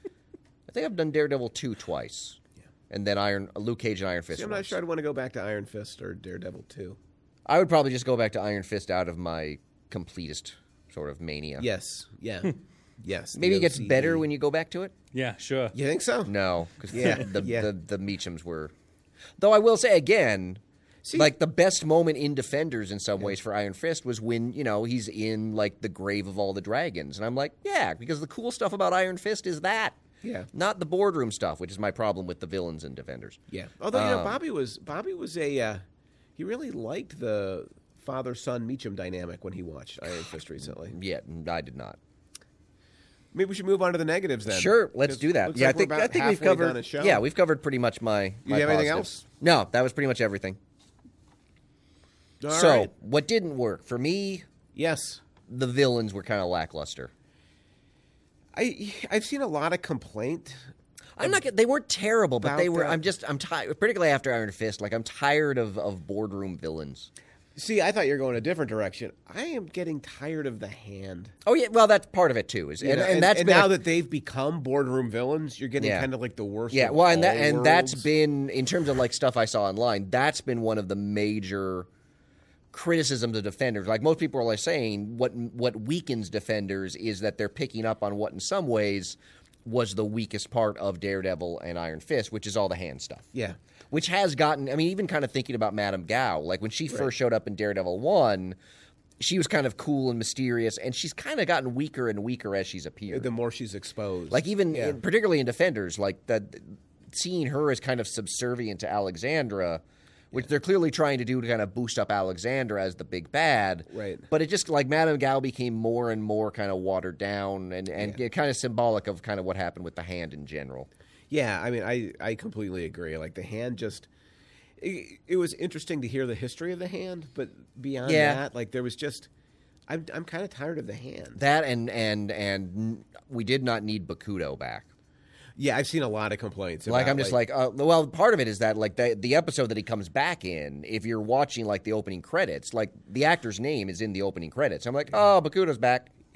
I think I've done Daredevil two twice. And then Iron Luke Cage and Iron Fist. See, I'm not once. sure I'd want to go back to Iron Fist or Daredevil two. I would probably just go back to Iron Fist out of my completist sort of mania. Yes. Yeah. yes. Maybe the it gets O C E. better when you go back to it. Yeah, sure. You think so? No, because Yeah, the, yeah. the the Meachums were. Though I will say again, See- like the best moment in Defenders in some ways for Iron Fist was when you know he's in like the grave of all the dragons, and I'm like, yeah, because the cool stuff about Iron Fist is that, Yeah. not the boardroom stuff, which is my problem with the villains in Defenders. Yeah. Although you know, Um, Bobby was Bobby was a uh, he really liked the father son Meacham dynamic when he watched Iron Fist recently. Yeah, I did not. Maybe we should move on to the negatives then. Sure, let's 'Cause do that. looks Yeah, like I think we're I about think we've halfway down covered. the show. Yeah, we've covered pretty much my. my have anything positives. else? No, that was pretty much everything. All so, right. what didn't work for me? Yes. The villains were kind of lackluster. I I've seen a lot of complaint. I'm not. They weren't terrible, but About they were. that. I'm just. I'm tired. Particularly after Iron Fist. Like I'm tired of, of boardroom villains. See, I thought you were going a different direction. I am getting tired of the Hand. Oh yeah. Well, that's part of it too. Is You and, know, and that's and been now a- that they've become boardroom villains, you're getting Yeah. kind of like the worst. yeah. of Well, and that all and that's worlds. been in terms of like stuff I saw online. That's been one of the major criticisms of Defenders. Like most people are like saying, what what weakens Defenders is that they're picking up on what in some ways was the weakest part of Daredevil and Iron Fist, which is all the hand stuff. Yeah. Which has gotten, I mean, even kind of thinking about Madame Gao, like when she first showed up in Daredevil one, she was kind of cool and mysterious, and she's kind of gotten weaker and weaker as she's appeared. The more she's exposed, Like even, Yeah. in- particularly in Defenders, like that, seeing her as kind of subservient to Alexandra, which they're clearly trying to do to kind of boost up Alexandra as the big bad. Right. But it just, like, Madame Gao became more and more kind of watered down and, and kind of symbolic of kind of what happened with the Hand in general. Yeah, I mean, I, I completely agree. Like the Hand just, it, it was interesting to hear the history of the Hand, but beyond Yeah. that, like there was just, I'm I'm kind of tired of the Hand. That and, and, and we did not need Bakudo back. Yeah, I've seen a lot of complaints. Like about, I'm just like, uh, well, part of it is that like the the episode that he comes back in. If you're watching like the opening credits, like the actor's name is in the opening credits. I'm like, oh, Bakudo's back.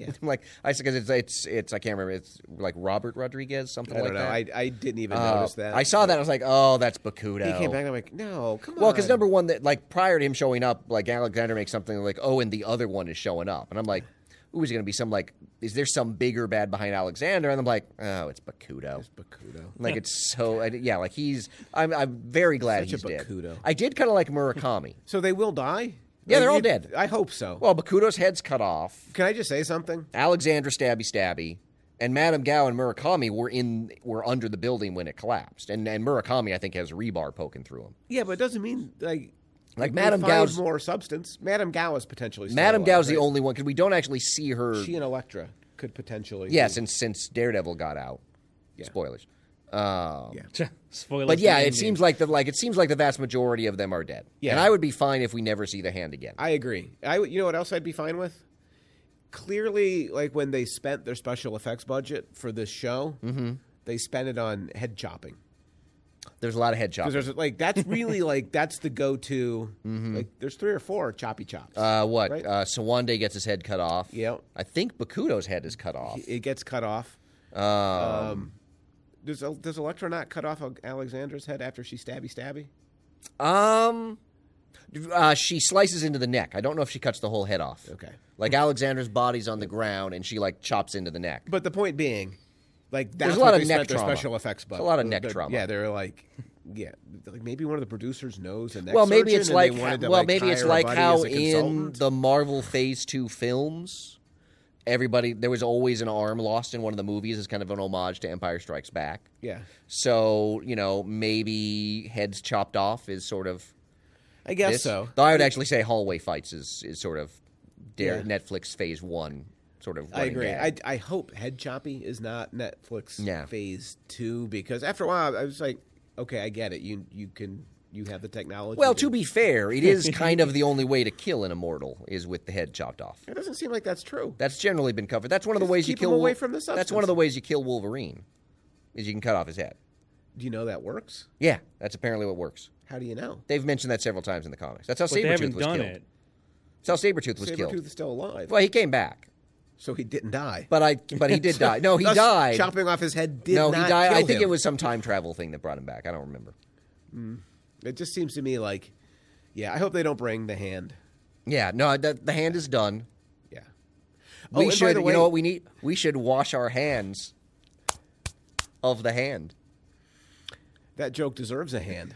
Yeah. I'm like I said because it's it's it's I can't remember. It's like Robert Rodriguez, something I don't like know. that. I, I didn't even Uh, notice that. I saw that. I was like, oh, that's Bakuto. He came back and I'm like, no, come on. Well, because number one, that like prior to him showing up, like Alexander makes something like, oh, and the other one is showing up, and I'm like, ooh, is it going to be some like, is there some bigger bad behind Alexander? And I'm like, oh, it's Bakuto. It's Bakuto. Like it's so, I- yeah, like he's. I'm, I'm very glad Such a he's dead. Bakuto. I did kind of like Murakami. So they will die? Yeah, they're all you- dead. I hope so. Well, Bakuto's head's cut off. Can I just say something? Alexandra stabby stabby, and Madame Gao and Murakami were in were under the building when it collapsed, and and Murakami I think has rebar poking through him. Yeah, but it doesn't mean like Like they Madame find Gao's more substance. Madame Gao is potentially still Madame alive, Gao's the right? only one because we don't actually see her. She and Elektra could potentially. Yeah, be- since since Daredevil got out. Yeah. Spoilers. Um, Yeah. Spoilers. But yeah, for the it ending. seems like the like it seems like the vast majority of them are dead. Yeah. And I would be fine if we never see the hand again. I agree. I you know what else I'd be fine with? Clearly, like when they spent their special effects budget for this show, mm-hmm. they spent it on head chopping. There's a lot of head chopping. Because there's like that's really like that's the go-to. Like there's three or four choppy chops. Uh, what? Right? Uh, Sawande gets his head cut off. Yeah. I think Bakuto's head is cut off. It gets cut off. Um, Um, does does Elektra not cut off Alexandra's head after she stabby stabby? um, uh, she slices into the neck. I don't know if she cuts the whole head off. Okay. Like Alexandra's body's on the ground, and she like chops into the neck. But the point being, like that's There's a what lot of they neck spent their trauma. special effects budget. There's a lot of neck They're- trauma. Yeah, they're like, yeah, like maybe one of the producers knows a neck Well, maybe surgeon it's and like they wanted to, well, like, maybe it's hire a like buddy how as a in consultant. the Marvel Phase Two films, everybody there was always an arm lost in one of the movies as kind of an homage to Empire Strikes Back. Yeah, So you know maybe heads chopped off is sort of I guess this. so. Though I would actually say hallway fights is is sort of Dare, Yeah. Netflix Phase One sort of. I running agree. gag. I, I hope Head Choppy is not Netflix Yeah. Phase Two because after a while I was like, okay, I get it. You you can you have the technology. Well, to be fair, it is kind of the only way to kill an immortal is with the head chopped off. it doesn't seem like that's true. That's generally been covered. That's one of the Just ways you keep kill him away Wol- from the That's one substance. of the ways you kill Wolverine, is you can cut off his head. Do you know that works? Yeah, that's apparently what works. How do you know? They've mentioned that several times in the comics. That's how But they Sabretooth haven't was done killed. it. That's how Sabretooth was Sabretooth killed. is still alive, Well, he came back, so he didn't die. but I but he did die. No, he Thus, died. Chopping off his head did no, not he died. kill I think him. it was some time travel thing that brought him back. I don't remember. It just seems to me like, yeah. I hope they don't bring the hand. Yeah, no, the, the hand is done. Yeah. We Oh, and by should, the you way- know what we need? We should wash our hands of the hand. That joke deserves a hand.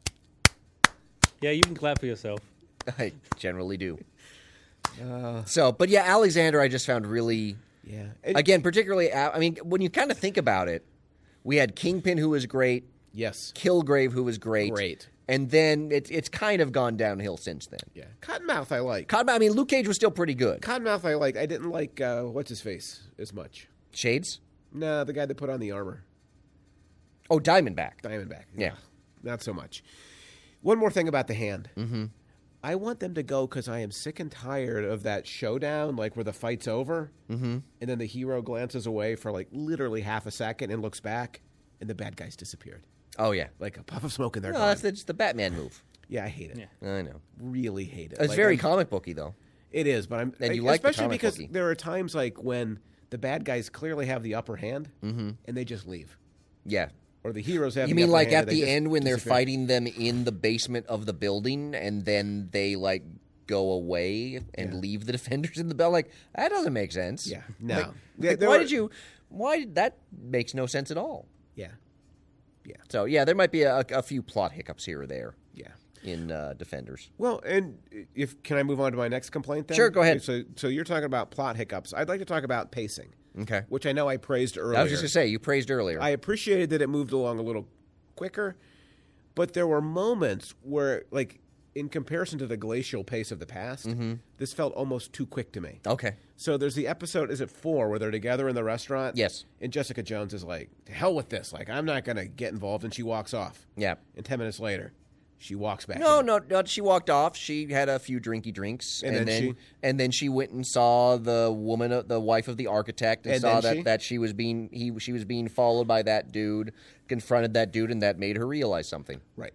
Yeah, you can clap for yourself. I generally do. Uh, So, but yeah, Alexander, I just found really, Yeah. It- again, particularly. I mean, when you kind of think about it, we had Kingpin, who was great, yes. Kilgrave, who was great, Great. and then it's it's kind of gone downhill since then. Yeah. Cottonmouth I like. Cotton, I mean, Luke Cage was still pretty good. Cottonmouth I like. I didn't like uh, what's his face as much. Shades? No, the guy that put on the armor, Oh, Diamondback. Diamondback. Yeah. Ugh, not so much. One more thing about the hand. Mm-hmm. I want them to go because I am sick and tired of that showdown, like where the fight's over, mm-hmm. and then the hero glances away for like literally half a second and looks back, and the bad guys disappeared, Oh yeah. like a puff of smoke, and they're No, gone. that's the, just the Batman move. Yeah, I hate it. Yeah. I know. Really hate it. It's Like, very I'm- comic booky though. It is, but I'm And you I- like the especially comic because booky. there are times like when the bad guys clearly have the upper hand, Mm-hmm. and they just leave, Yeah. or the heroes have. You the mean upper like hand at and they the just end when they're disappear. fighting them in the basement of the building and then they like go away and Yeah. leave the defenders in the bell? Like that doesn't make sense. Yeah, no. Like, Yeah, like, there why were- did you? Why did that makes no sense at all? Yeah, yeah, So yeah, there might be a, a few plot hiccups here or there yeah. in uh, Defenders. Well, and if can I move on to my next complaint? Then Sure, go ahead. So, so you're talking about plot hiccups. I'd like to talk about pacing, Okay. which I know I praised earlier. I was just gonna say you praised earlier. I appreciated that it moved along a little quicker, but there were moments where, like, in comparison to the glacial pace of the past, Mm-hmm. this felt almost too quick to me. okay. So there's the episode, is it four, where they're together in the restaurant? Yes. And Jessica Jones is like, to hell with this. Like, I'm not going to get involved. And she walks off. Yeah. And ten minutes later, she walks back No, in. no, no. She walked off. She had a few drinky drinks, And and, then then, she- and then she went and saw the woman, uh, the wife of the architect, and, And saw then that, she- that she was being he she was being followed by that dude. Confronted that dude, and that made her realize something. Right.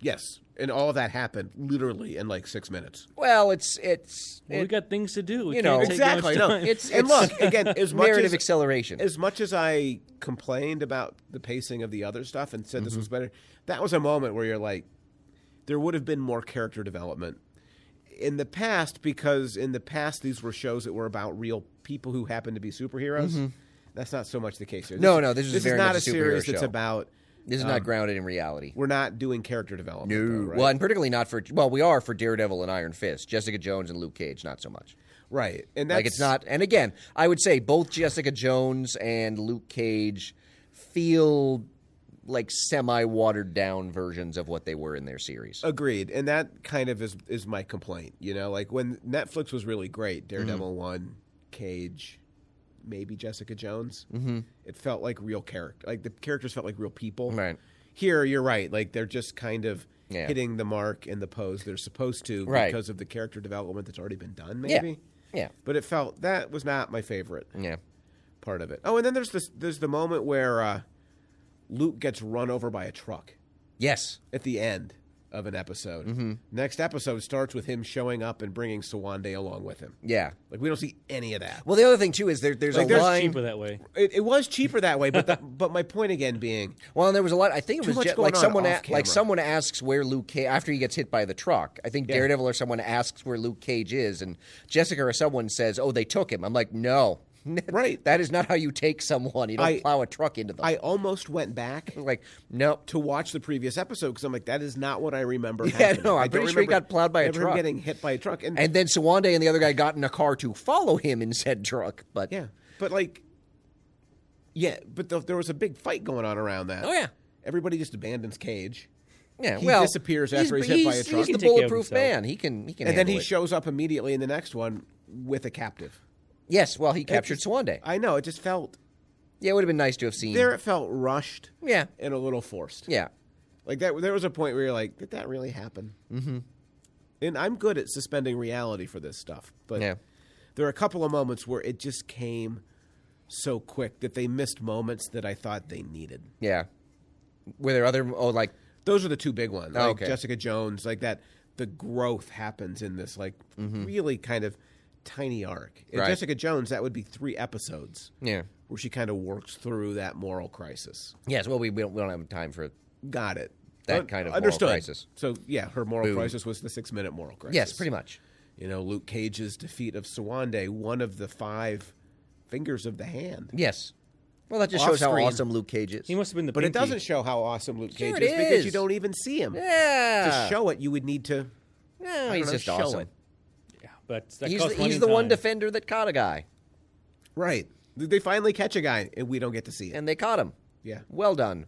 Yes, and all of that happened literally in like six minutes. Well, it's it's Well, it- we got things to do. We you can't know, take Exactly. much No, time. it's and it's look again. As much narrative as acceleration. as much as I complained about the pacing of the other stuff and said Mm-hmm. this was better, that was a moment where you're like, there would have been more character development in the past, because in the past these were shows that were about real people who happened to be superheroes. That's not so much the case here. No, no, this is very not much a a superhero series that's show. about. this is um, not grounded in reality. We're not doing character development. No, though, right? well, and particularly not for well, we are for Daredevil and Iron Fist, Jessica Jones and Luke Cage, not so much. right, and that's Like it's not. And again, I would say both Jessica Jones and Luke Cage feel like semi-watered down versions of what they were in their series. Agreed, and that kind of is is my complaint. You know, like when Netflix was really great, Daredevil Mm-hmm. one, Cage, maybe Jessica Jones. Mm-hmm. It felt like real character. Like the characters felt like real people. Right. Here, you're right. Like they're just kind of Yeah. hitting the mark in the pose they're supposed to Right. because of the character development that's already been done. Yeah. Maybe. Yeah, But it felt that was not my favorite yeah. part of it. Oh, and then there's this. There's the moment where uh, Luke gets run over by a truck Yes. at the end of an episode. Mm-hmm. Next episode starts with him showing up and bringing Sawande along with him. Yeah. Like we don't see any of that. Well, the other thing too is there, there's Like, a there's line. cheaper that way. It, it was cheaper that way, but the, but my point again being, Well, and there was a lot. I think it Too was much just, going like on someone, off a, like camera. someone asks where Luke Cage after he gets hit by the truck. I think Yeah. Daredevil or someone asks where Luke Cage is, and Jessica or someone says, "Oh, they took him." I'm like, no, Right. That is not how you take someone. You don't I- plow a truck into them. I almost went back like, nope. to watch the previous episode because I'm like, that is not what I remember. Yeah, happening. no, I'm I don't pretty sure he remember got plowed by a ever him truck. getting hit by a truck, and, And then Sawande and the other guy got in a car to follow him in said truck. But yeah, but like, yeah, but the, there was a big fight going on around that. Oh, yeah. everybody just abandons Cage. yeah, He well, disappears after he's hit by a truck. He's He the can take care of bulletproof himself. man. He can. He can. And then handle he it. shows up immediately in the next one with a captive. Yes, well, he captured just- Sawande. I know. It just felt Yeah, it would have been nice to have seen. there. It felt rushed Yeah, and a little forced. yeah. Like that. There was a point where you're like, did that really happen? Mm-hmm. And I'm good at suspending reality for this stuff, but Yeah. there are a couple of moments where it just came so quick that they missed moments that I thought they needed. Yeah. Were there other oh like Those are the two big ones. Oh, Like okay. Jessica Jones, like that. The growth happens in this like really kind of tiny arc. In Right. Jessica Jones, that would be three episodes yeah. where she kind of works through that moral crisis. Yes, well we we don't, we don't have time for Got it. That Un- kind of moral understood. crisis. So yeah, her moral Boom. crisis was the six minute moral crisis. Yes, pretty much. You know, Luke Cage's defeat of Sawande, one of the five fingers of the hand. Yes. Well, that just shows how Off-screen. awesome Luke Cage is. He must have been the But it pinky. doesn't show how awesome Luke Sure Cage it is because is. you don't even see him. Yeah. To show it, you would need to. No, I don't he's know, just show awesome. it. Yeah, but that He's costs the, money he's and the one time. defender that caught a guy, Right. They finally catch a guy, and we don't get to see it. and they caught him. Yeah. Well done.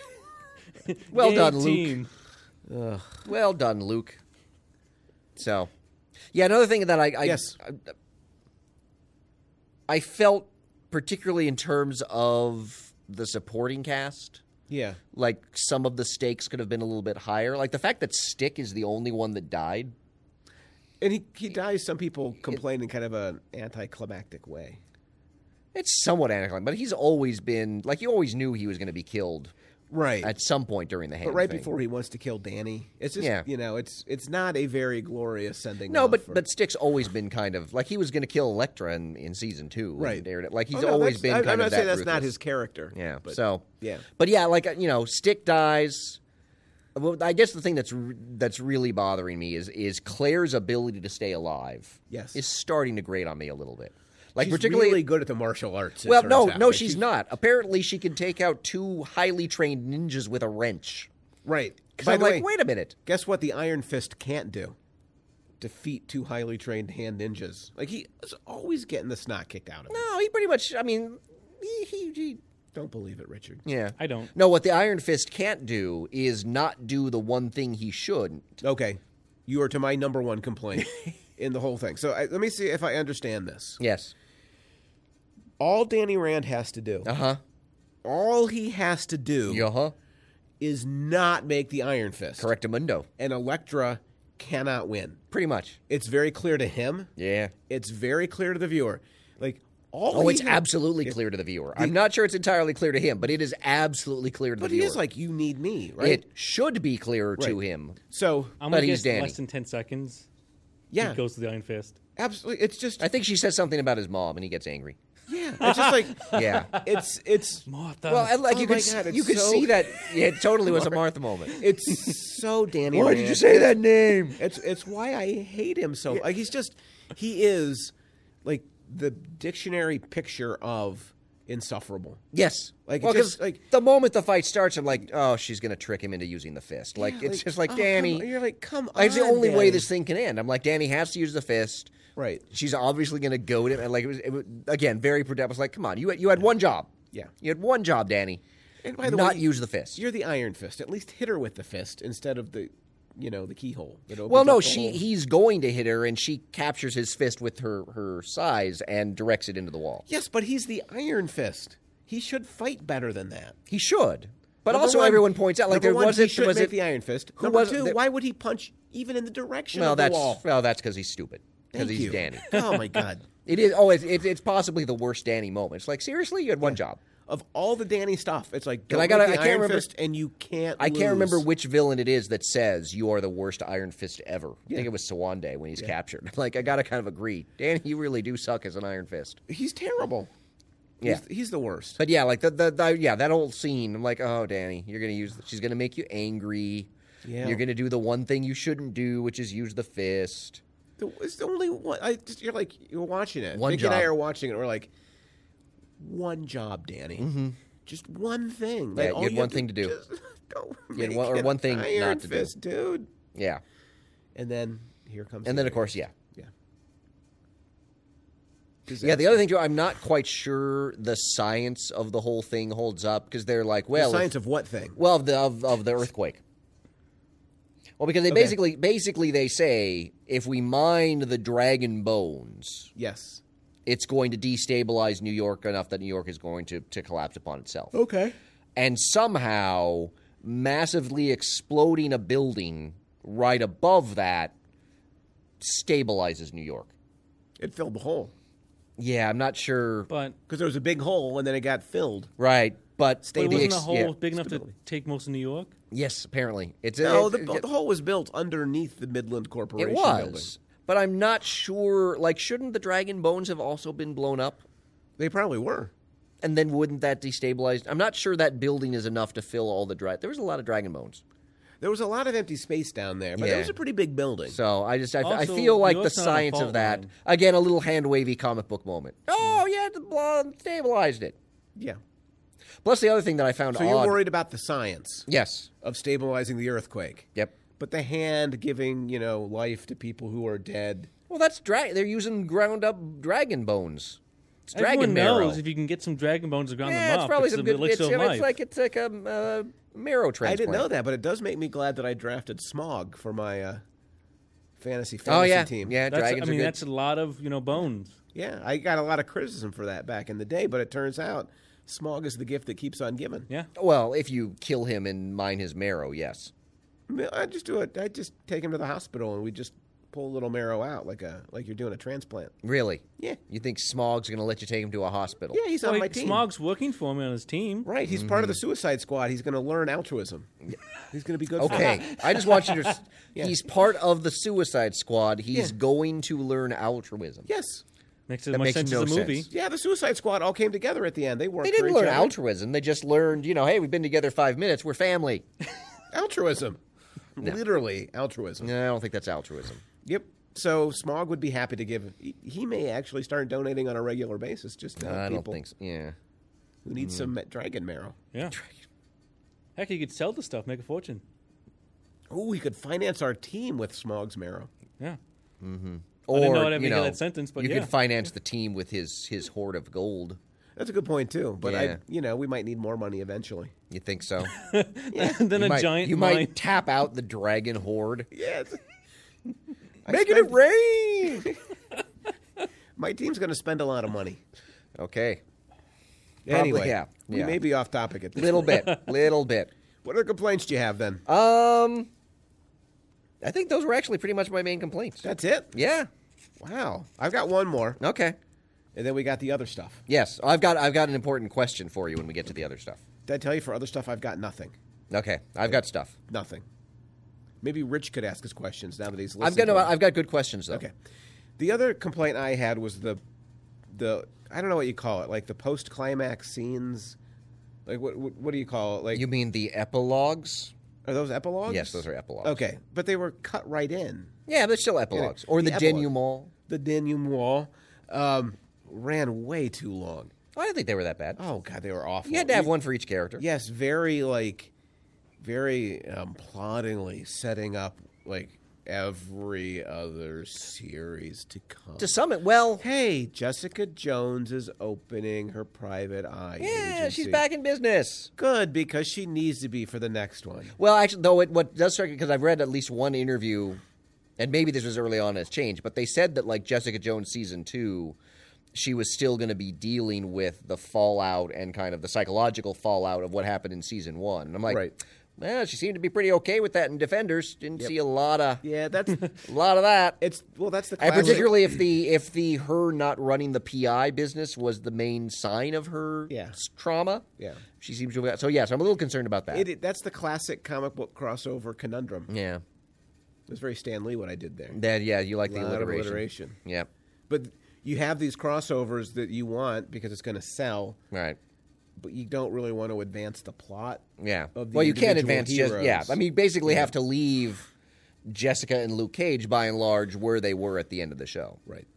Well Yay, done, Luke. team. Well done, Luke. So, yeah, another thing that I, I Yes. I, I felt particularly in terms of the supporting cast, Yeah. like some of the stakes could have been a little bit higher. Like the fact that Stick is the only one that died. And he, he dies, some people complain in kind of an anticlimactic way. It's somewhat anticlimactic, but he's always been like you always knew he was going to be killed Right. at some point during the hand. But right thing. before he wants to kill Danny, it's just, Yeah. you know, it's it's not a very glorious sending No, off but for- but Stick's always been kind of like he was going to kill Elektra in, in season two, in Right. Daredevil. Like he's Oh, no, always that's- been I, kind I'm of not that saying that's not ruthless. his character. Yeah. But, so yeah. but yeah, like you know, Stick dies. Well, I guess the thing that's re- that's really bothering me is is Claire's ability to stay alive. Yes. is starting to grate on me a little bit. Like She's particularly really good at the martial arts. it well, turns no, out. no, Like, she's not. Apparently, she can take out two highly trained ninjas with a wrench. Right. Because By I'm the like, way, wait a minute. guess what the Iron Fist can't do? Defeat two highly trained hand ninjas. Like, he is always getting the snot kicked out of him. No, he pretty much. I mean, he, he, he Don't believe it, Richard. yeah. I don't. No, what the Iron Fist can't do is not do the one thing he should. Okay. You are to my number one complaint in the whole thing. So I, let me see if I understand this. Yes. All Danny Rand has to do, Uh huh. all he has to do Uh huh. is not make the Iron Fist. Correctamundo. And Elektra cannot win. Pretty much. It's very clear to him. Yeah. It's very clear to the viewer. Like, all Oh, he it's had- absolutely clear to the viewer. I'm not sure it's entirely clear to him, but it is absolutely clear to But the he viewer. is like, you need me, right? It should be clearer to Right. him. so, I'm But gonna he's guess Danny. less than ten seconds. yeah, He goes to the Iron Fist. absolutely. It's just, I think she says something about his mom, and he gets angry. yeah, it's just like, Yeah. it's, it's, Martha. Well, and like Oh you my could, God, it's you could so- see that. Yeah, it totally was a Martha moment. it's so Danny. Why Rand. did you say that name? It's it's why I hate him so. Like he's just he is like the dictionary picture of insufferable. Yes. Like, well, it just, 'cause like- the moment the fight starts, I'm like, oh, she's gonna trick him into using the fist. Like Yeah, it's just like oh, Danny. come on. You're like, come on. Like, it's the only way Danny. this thing can end. I'm like, Danny has to use the fist. Right. She's obviously going to goad him, and like it was, it was again very productive. I was like, come on, you had, you had one job. Yeah. You had one job, Danny. And by the not way, use the fist. You're the Iron Fist. At least hit her with the fist instead of the, you know, the keyhole. that opens Well, no, up the she hole. he's going to hit her, and she captures his fist with her her size and directs it into the wall. Yes, but he's the Iron Fist. He should fight better than that. He should, but Number also one- everyone points out like number there one, wasn't He should was make it the Iron Fist. who Number was two, there- why would he punch even in the direction well of the that's wall? well that's because he's stupid because Thank he's you. Danny. Oh my God. It is. Oh, it's, it's it's possibly the worst Danny moment. It's like seriously, you had one job. Of all the Danny stuff, it's like And don't I gotta- make the I can't Iron remember- Fist and you can't. I can't lose. remember which villain it is that says you are the worst Iron Fist ever. I think it was Sawande when he's captured. Like I gotta kind of agree, Danny, you really do suck as an Iron Fist. He's terrible. Yeah. he's, he's the worst. But yeah, like the, the the yeah that whole scene. I'm like, oh, Danny, you're gonna use. She's gonna make you angry. Yeah. You're gonna do the one thing you shouldn't do, which is use the fist. The- It's the only one. I just, you're like you're watching it. One Vicky and I job. are watching it. We're like, one job, Danny. Mm-hmm. Just one thing. Like, Yeah, you all had had one thing to do. Just go You had make one- or an one thing Iron not to do. Fist, dude. Yeah, And then here comes. and the then of course, yeah, yeah. yeah. The other thing too, I'm not quite sure the science of the whole thing holds up because they're like, well, the if- science of what thing? Well, of the of, of the earthquake. Well, because they Okay. basically basically they say if we mine the dragon bones, Yes. it's going to destabilize New York enough that New York is going to, to collapse upon itself. Okay. And somehow massively exploding a building right above that stabilizes New York. It filled the hole Yeah, I'm not sure. but because there was a big hole and then it got filled. Right, but but the it wasn't ex- a hole yeah. big enough Stability. to take most of New York. Yes, apparently it's No, it, the, it, the hole was built underneath the Midland Corporation it was. building. But I'm not sure. Like, shouldn't the dragon bones have also been blown up? They probably were. And then wouldn't that destabilize? I'm not sure that building is enough to fill all the dra There was a lot of dragon bones. There was a lot of empty space down there, but Yeah. it was a pretty big building. So I just I, I Also, feel like New the York's not on a science of fault that line. again a little hand wavy comic book moment. Oh yeah, the blood stabilized it. Yeah. Plus the other thing that I found So odd. you're worried about the science Yes. of stabilizing the earthquake. Yep. But the hand giving, you know, life to people who are dead. Well, that's dra- They're using ground up dragon bones. It's dragon Everyone marrow. knows if you can get some dragon bones to ground yeah, them it's up, probably it's some the good. It's, elixir of it's life. like it's like a uh, marrow transplant. I didn't know that, but it does make me glad that I drafted Smog for my uh, fantasy fantasy Oh yeah, team. yeah. That's, Dragons I mean, are good. that's a lot of you know bones. Yeah, I got a lot of criticism for that back in the day, but it turns out Smog is the gift that keeps on giving. Yeah, Well, if you kill him and mine his marrow, yes. I mean, I just do it. I just take him to the hospital and we just pull a little marrow out, like a like you're doing a transplant. Really? Yeah, You think Smog's going to let you take him to a hospital? yeah, he's well, on he- my team. Smog's working for me on his team. Right, he's part of the Suicide Squad. He's going to learn altruism. He's going to be good. For Okay, it. I just want you to. Yeah. He's part of the Suicide Squad. He's Yeah. going to learn altruism. Yes. Makes as That much makes sense no as a movie. sense. Yeah, the Suicide Squad all came together at the end. They worked. They for didn't each learn other. altruism. They just learned, you know, hey, we've been together five minutes. We're family. Altruism. Literally altruism. No, I don't think that's altruism. Yep. So Smog would be happy to give. He, he may actually start donating on a regular basis just to help I people don't think so. Yeah. who need some ma- dragon marrow. Yeah. Heck, you could sell the stuff, make a fortune. Oh, we could finance our team with Smog's marrow. Yeah. Or, didn't know I'd ever you hear know, that sentence, but you yeah. could finance the team with his, his hoard of gold. That's a good point too. But Yeah. I, you know, we might need more money eventually. You think so? And then you a might, giant you mine. might tap out the dragon hoard. Yeah. it's- I Making spent- it rain! My team's going to spend a lot of money. Okay. Probably, Anyway, yeah, we yeah. may be off topic at this Little point. bit. Little bit. What other complaints do you have then? Um, I think those were actually pretty much my main complaints. That's it. Yeah. Wow. I've got one more. Okay. And then we got the other stuff. Yes, I've got I've got an important question for you when we get to the other stuff. Did I tell you for other stuff I've got nothing? Okay, I've got stuff. Nothing. Maybe Rich could ask us questions now that he's listening. I've got no, I've got good questions though. Okay. The other complaint I had was the the I don't know what you call it, like the post climax scenes. Like what, what what do you call it? Like You mean the epilogues? are those epilogues? Yes, those are epilogues. Okay, but they were cut right in. Yeah, but they're still epilogues. Yeah, Or the, the epilogue. denouement. The denouement um, ran way too long. I didn't think they were that bad. Oh god, they were awful. You had to have one for each character. Yes, very like, very um, ploddingly setting up like every other series to come. To sum it, well, Hey, Jessica Jones is opening her private eye yeah, agency. she's back in business. Good, because she needs to be for the next one. Well, actually, though, it, what does strike me, because I've read at least one interview, and maybe this was early on and it's changed, but they said that, like, Jessica Jones season two, she was still going to be dealing with the fallout and kind of the psychological fallout of what happened in season one. And I'm like, Right. well, she seemed to be pretty okay with that in Defenders. Didn't see a lot of Yeah, that's a lot of that. it's well, that's the And classic. particularly if the if the her not running the P I business was the main sign of her Yeah. s- trauma. Yeah. She seems to have. So yes, I'm a little concerned about that. It, it- that's the classic comic book crossover conundrum. yeah. It was very Stan Lee what I did there. That yeah, you like A the lot of alliteration. alliteration. Yeah. But you have these crossovers that you want because it's going to sell, Right. but you don't really want to advance the plot. Yeah. Of the Well, you can't individual advance just heroes. yeah. I mean, basically have to leave Jessica and Luke Cage by and large where they were at the end of the show. Right.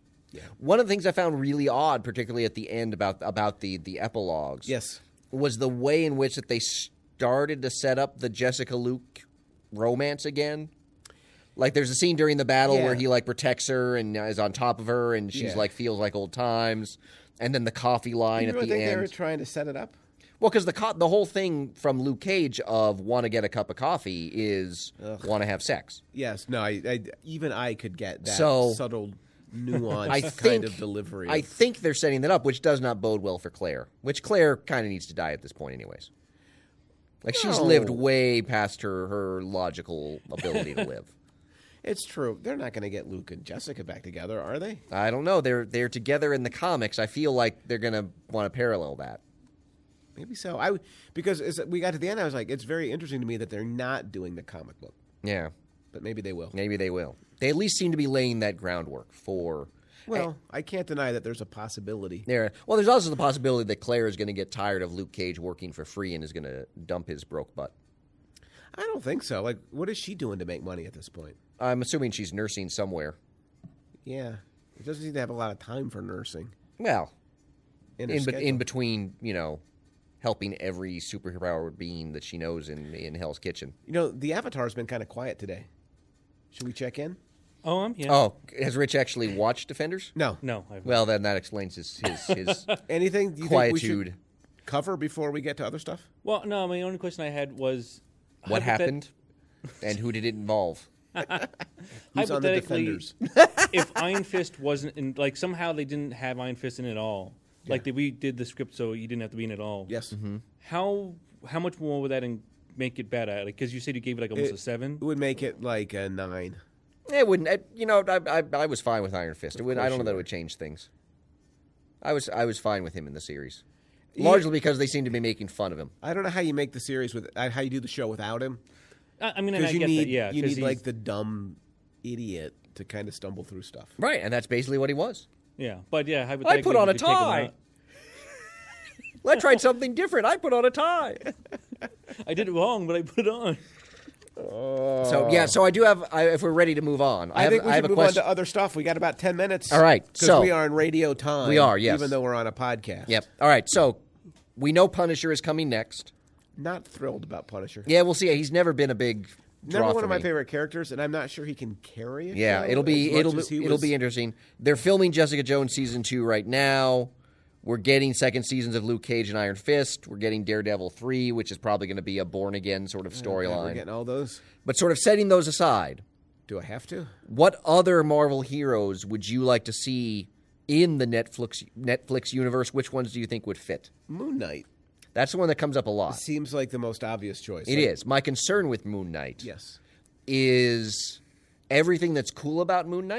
One of the things I found really odd, particularly at the end about about the the epilogues, Yes. was the way in which that they started to set up the Jessica Luke romance again. Like there's a scene during the battle Yeah. where he like protects her and is on top of her and she's Yeah. like feels like old times. And then the coffee line You at really the think they end. were trying to set it up? Well, because the co- the whole thing from Luke Cage of want to get a cup of coffee is want to have sex. Yes. No. I, I even I could get that So, subtle, nuanced I kind think of delivery. I think they're setting that up, which does not bode well for Claire. Which Claire kind of needs to die at this point, anyways. Like she's No. lived way past her her logical ability to live. It's true. They're not going to get Luke and Jessica back together, are they? I don't know. They're they're together in the comics. I feel like they're gonna want to parallel that. Maybe so. I because as we got to the end, I was like, it's very interesting to me that they're not doing the comic book, Yeah, but maybe they will. maybe they will. They at least seem to be laying that groundwork for. Well, I can't deny that there's a possibility. There. Well, there's also the possibility that Claire is going to get tired of Luke Cage working for free and is going to dump his broke butt. I don't think so. Like, what is she doing to make money at this point? I'm assuming she's nursing somewhere. Yeah, it doesn't seem to have a lot of time for nursing. Well, In, her in, be- schedule. in between, you know, helping every superpowered being that she knows in in Hell's Kitchen. You know, the Avatar's been kind of quiet today. Should we check in? Oh, I'm yeah. Oh, has Rich actually watched Defenders? No. No. I've, Well, then that explains his his, his Anything you think we quietude. should cover before we get to other stuff? well, no. My only question I had was What hypothet- happened and who did it involve? Who's on the Hypothetically, Defenders? if Iron Fist wasn't in, like somehow they didn't have Iron Fist in it at all, like they, we did the script so you didn't have to be in it at all. Yes. Mm-hmm. How how much more would that in, make it better? Like because you said you gave it like almost It- a seven. It would make it like a nine. It wouldn't. It, you know, I, I I was fine with Iron Fist. It would, I course don't know you that it were. would change things. I was I was fine with him in the series, He- largely because they seem to be making fun of him. I don't know how you make the series with uh, how you do the show without him. I, I mean, and I Because you get need that. Yeah, you 'cause need he's- like the dumb idiot to kind of stumble through stuff. Right, and that's basically what he was. yeah, but yeah, hypothetically, put on you a could take him tie. out. Well, I tried something different. I put on a tie. I did it wrong, but I put it on. So yeah, so I do have. I, if we're ready to move on, I, I, have, think we I have should a move on question. to other stuff. We got about ten minutes. All right, because so- we are in radio time. We are, yes. even though we're on a podcast. Yep. All right. So we know Punisher is coming next. Not thrilled about Punisher. Yeah, we'll see. He's never been a big draw Never one for of my me. favorite characters, and I'm not sure he can carry it. Yeah, it'll be it'll be, it'll be interesting. They're filming Jessica Jones season two right now. We're getting second seasons of Luke Cage and Iron Fist. We're getting Daredevil three, which is probably going to be a born again sort of We're storyline. getting all those. But sort of setting those aside, Do I have to? what other Marvel heroes would you like to see in the Netflix Netflix universe? Which ones do you think would fit? Moon Knight That's the one that comes up a lot. seems like the most obvious choice. It Like, is. My concern with Moon Knight Yes. is everything that's cool about Moon Knight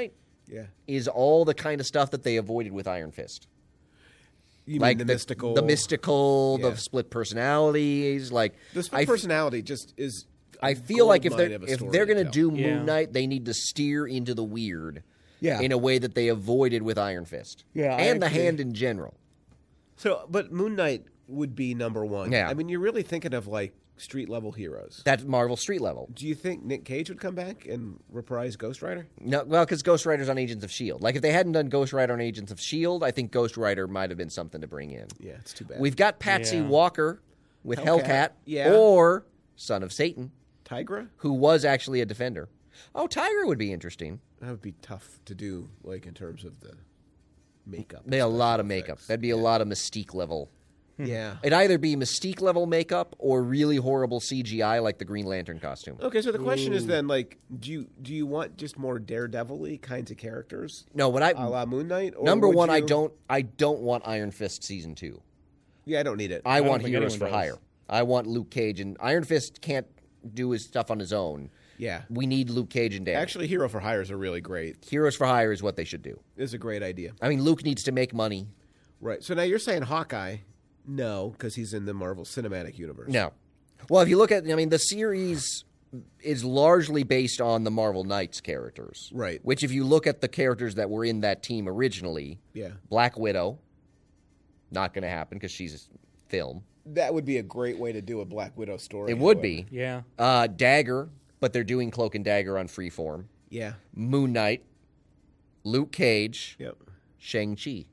Yeah. is all the kind of stuff that they avoided with Iron Fist. You Like mean the, mystical, the mystical, Yeah. the split personalities. Like the split I f- personality just is. a I feel like if goldmine they're of a if story they're going to tell. do Moon Yeah. Knight, they need to steer into the weird, Yeah. in a way that they avoided with Iron Fist. Yeah, I and the actually- Hand in general. So, but Moon Knight would be number one. Yeah. I mean, you're really thinking of like street level heroes. That's Marvel street level. Do you think Nick Cage would come back and reprise Ghost Rider? No, well, because Ghost Rider's on Agents of S H I E L D. Like if they hadn't done Ghost Rider on Agents of S H I E L D, I think Ghost Rider might have been something to bring in. Yeah, it's too bad. We've got Patsy Yeah. Walker with Hellcat. Hellcat, Yeah. or Son of Satan, Tigra? who was actually a defender. Oh, Tiger would be interesting. That would be tough to do, like in terms of the makeup. Be a special lot of makeup. effects. That'd be a lot of Mystique level. Yeah. It'd either be Mystique level makeup or really horrible C G I like the Green Lantern costume. Okay, so the question is then, like, do you do you want just more Daredevil-y kinds of characters, No, what I a la Moon Knight? Or number would one, I you- don't I don't want Iron Fist season two. Yeah, I don't need it. I, don't want think Heroes anyone for does. Hire. I want Luke Cage, and Iron Fist can't do his stuff on his own. yeah. We need Luke Cage and Dan. Actually, Hero for Hire is a really great. Heroes for Hire is what they should do. Is a great idea. I mean, Luke needs to make money. Right. So now you're saying Hawkeye? No, because he's in the Marvel Cinematic Universe. No. Well, if you look at, I mean, the series is largely based on the Marvel Knights characters. Right. Which, if you look at the characters that were in that team originally, Yeah. Black Widow, not going to happen because she's a film. That would be a great way to do a Black Widow story. It would however. be. Yeah. Uh, Dagger, but they're doing Cloak and Dagger on Freeform. Yeah. Moon Knight, Luke Cage, Yep. Shang-Chi.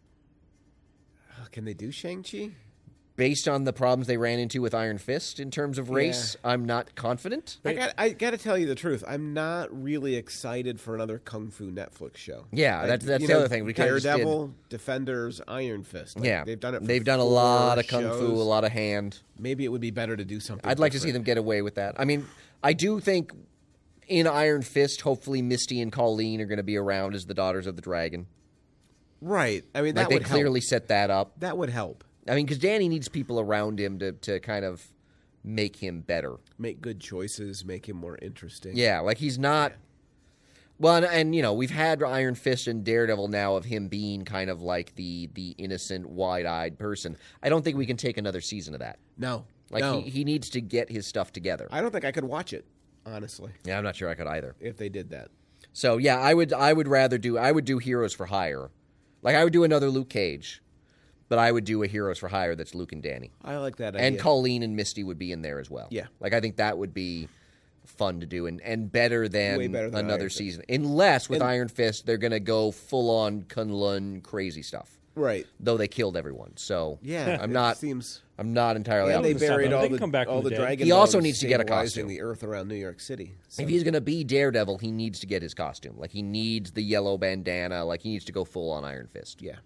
Uh, Can they do Shang-Chi? Based on the problems they ran into with Iron Fist in terms of race, I'm not confident. I got. I got to tell you the truth. I'm not really excited for another kung fu Netflix show. Yeah, Like, that's- that's you the know, other thing. We kinda just did- Daredevil, Defenders, Iron Fist. Like, Yeah, they've done it. For They've done a four lot of kung fu, shows. a lot of hand. Maybe it would be better to do something. I'd like to see different. them get away with that. I mean, I do think in Iron Fist, hopefully Misty and Colleen are going to be around as the Daughters of the Dragon. Right. I mean, Like that they would clearly help. set that up. That would help. I mean, because Danny needs people around him to to kind of make him better. Make good choices. Make him more interesting. Yeah, like he's not. Well, and, and you know, we've had Iron Fist and Daredevil now of him being kind of like the the innocent, wide-eyed person. I don't think we can take another season of that. No. Like no. he, he needs to get his stuff together. I don't think I could watch it, honestly, Yeah, I'm not sure I could either. if they did that. So yeah, I would I would rather do I would do Heroes for Hire. Like I would do another Luke Cage, but I would do a Heroes for Hire that's Luke and Danny. I like that idea. And Colleen and Misty would be in there as well. Yeah. Like I think that would be fun to do and, and better than, Way better than another Iron Fist. season. Unless with And- Iron Fist they're gonna go full on Kunlun crazy stuff. Right. Though they killed everyone. So Yeah. I'm it not Seems. I'm not entirely And out they for They this. buried can all the come back all from the the dead. dragon. He also bones needs to get a stabilizing costume. the earth around New York City. So- If he's gonna be Daredevil, he needs to get his costume. Like he needs the yellow bandana, like he needs to go full on Iron Fist. yeah.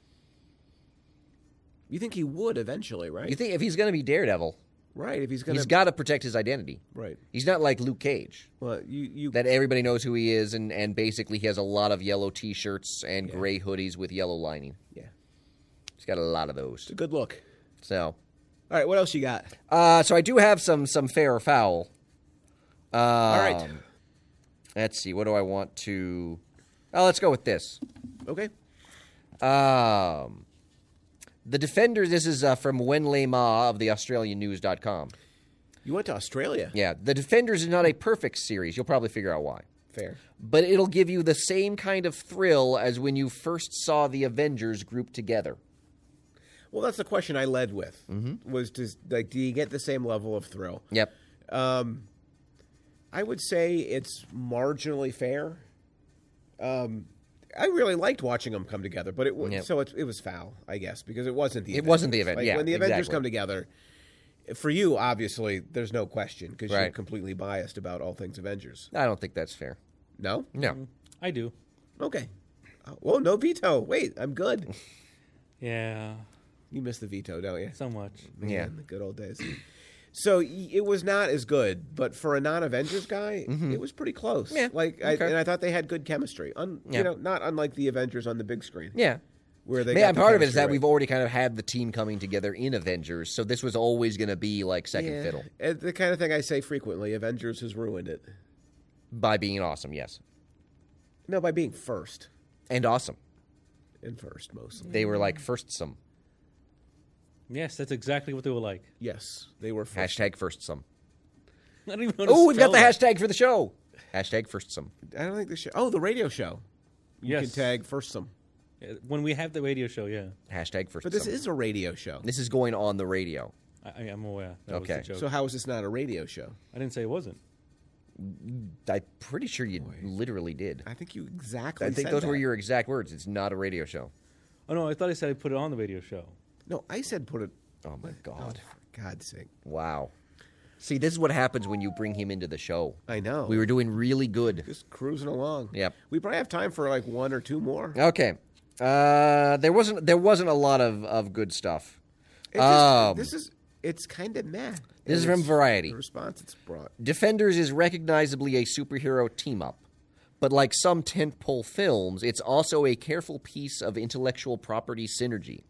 You think he would eventually, right? You think if he's gonna be Daredevil, right. If he's going he's got to protect his identity. Right. He's not like Luke Cage, Well, you you that everybody knows who he is, and, and basically he has a lot of yellow T-shirts and gray hoodies with yellow lining. yeah. He's got a lot of those. It's a good look. So, All right. What else you got? uh, so I do have some some fair or foul. Um, All right. Let's see. What do I want to? Oh, let's go with this. Okay. Um, the Defenders. This is uh, from Wen Lei Ma of the Australian News dot com. You went to Australia. Yeah, The Defenders is not a perfect series. You'll probably figure out why. Fair. But it'll give you the same kind of thrill as when you first saw the Avengers grouped together. Well, that's the question I led with. Mm-hmm. Was just like, do you get the same level of thrill? Yep. Um, I would say it's marginally fair. Um, I really liked watching them come together, but it was Yep. so it, it was foul, I guess, because it wasn't the It Avengers. wasn't the Aven- Like, yeah, when the Avengers exactly. come together, for you, obviously, there's no question because you're Right. completely biased about all things Avengers. I don't think that's fair. No, No. I do. okay. Oh, well, no veto. Wait, I'm good. Yeah. You miss the veto, don't you? So much. Man, Yeah. the good old days. So y- it was not as good, but for a non-Avengers guy, it was pretty close. Mm-hmm. Yeah, like, I, okay. and I thought they had good chemistry. Un, Yeah. You know, not unlike the Avengers on the big screen. Yeah. where they. Yeah, got and the part of it is chemistry that right. we've already kind of had the team coming together in Avengers, so this was always going to be like second Yeah. fiddle And the kind of thing I say frequently. Avengers has ruined it. by being awesome. Yes. No, by being first. And awesome. And first, mostly. They were like firstsome. Yes, that's exactly what they were like. Yes, they were first. Hashtag firstsome. I don't even know how to Oh, we've got the spell that. hashtag for the show. Hashtag firstsome. I don't think the show. Oh, the radio show. You Yes. can tag firstsome. Uh, When we have the radio show, yeah. Hashtag firstsome. But this is a radio show. This is going on the radio. I, I am aware. That Okay. was the joke. So how is this not a radio show? I didn't say it wasn't. I'm pretty sure you literally did. I think you exactly I think said those that. were your exact words. It's not a radio show. Oh, no, I thought I said I put it on the radio show. No, I said put it. Oh, my God. For God's sake. Wow. See, this is what happens when you bring him into the show. I know. We were doing really good. just cruising along. Yep. We probably have time for like one or two more. Okay. Uh, there wasn't there wasn't a lot of, of good stuff. It just- Um, this is it's kind of meh. This is And from it's- Variety. The response it's brought. Defenders is recognizably a superhero team-up, but like some tentpole films, it's also a careful piece of intellectual property synergy.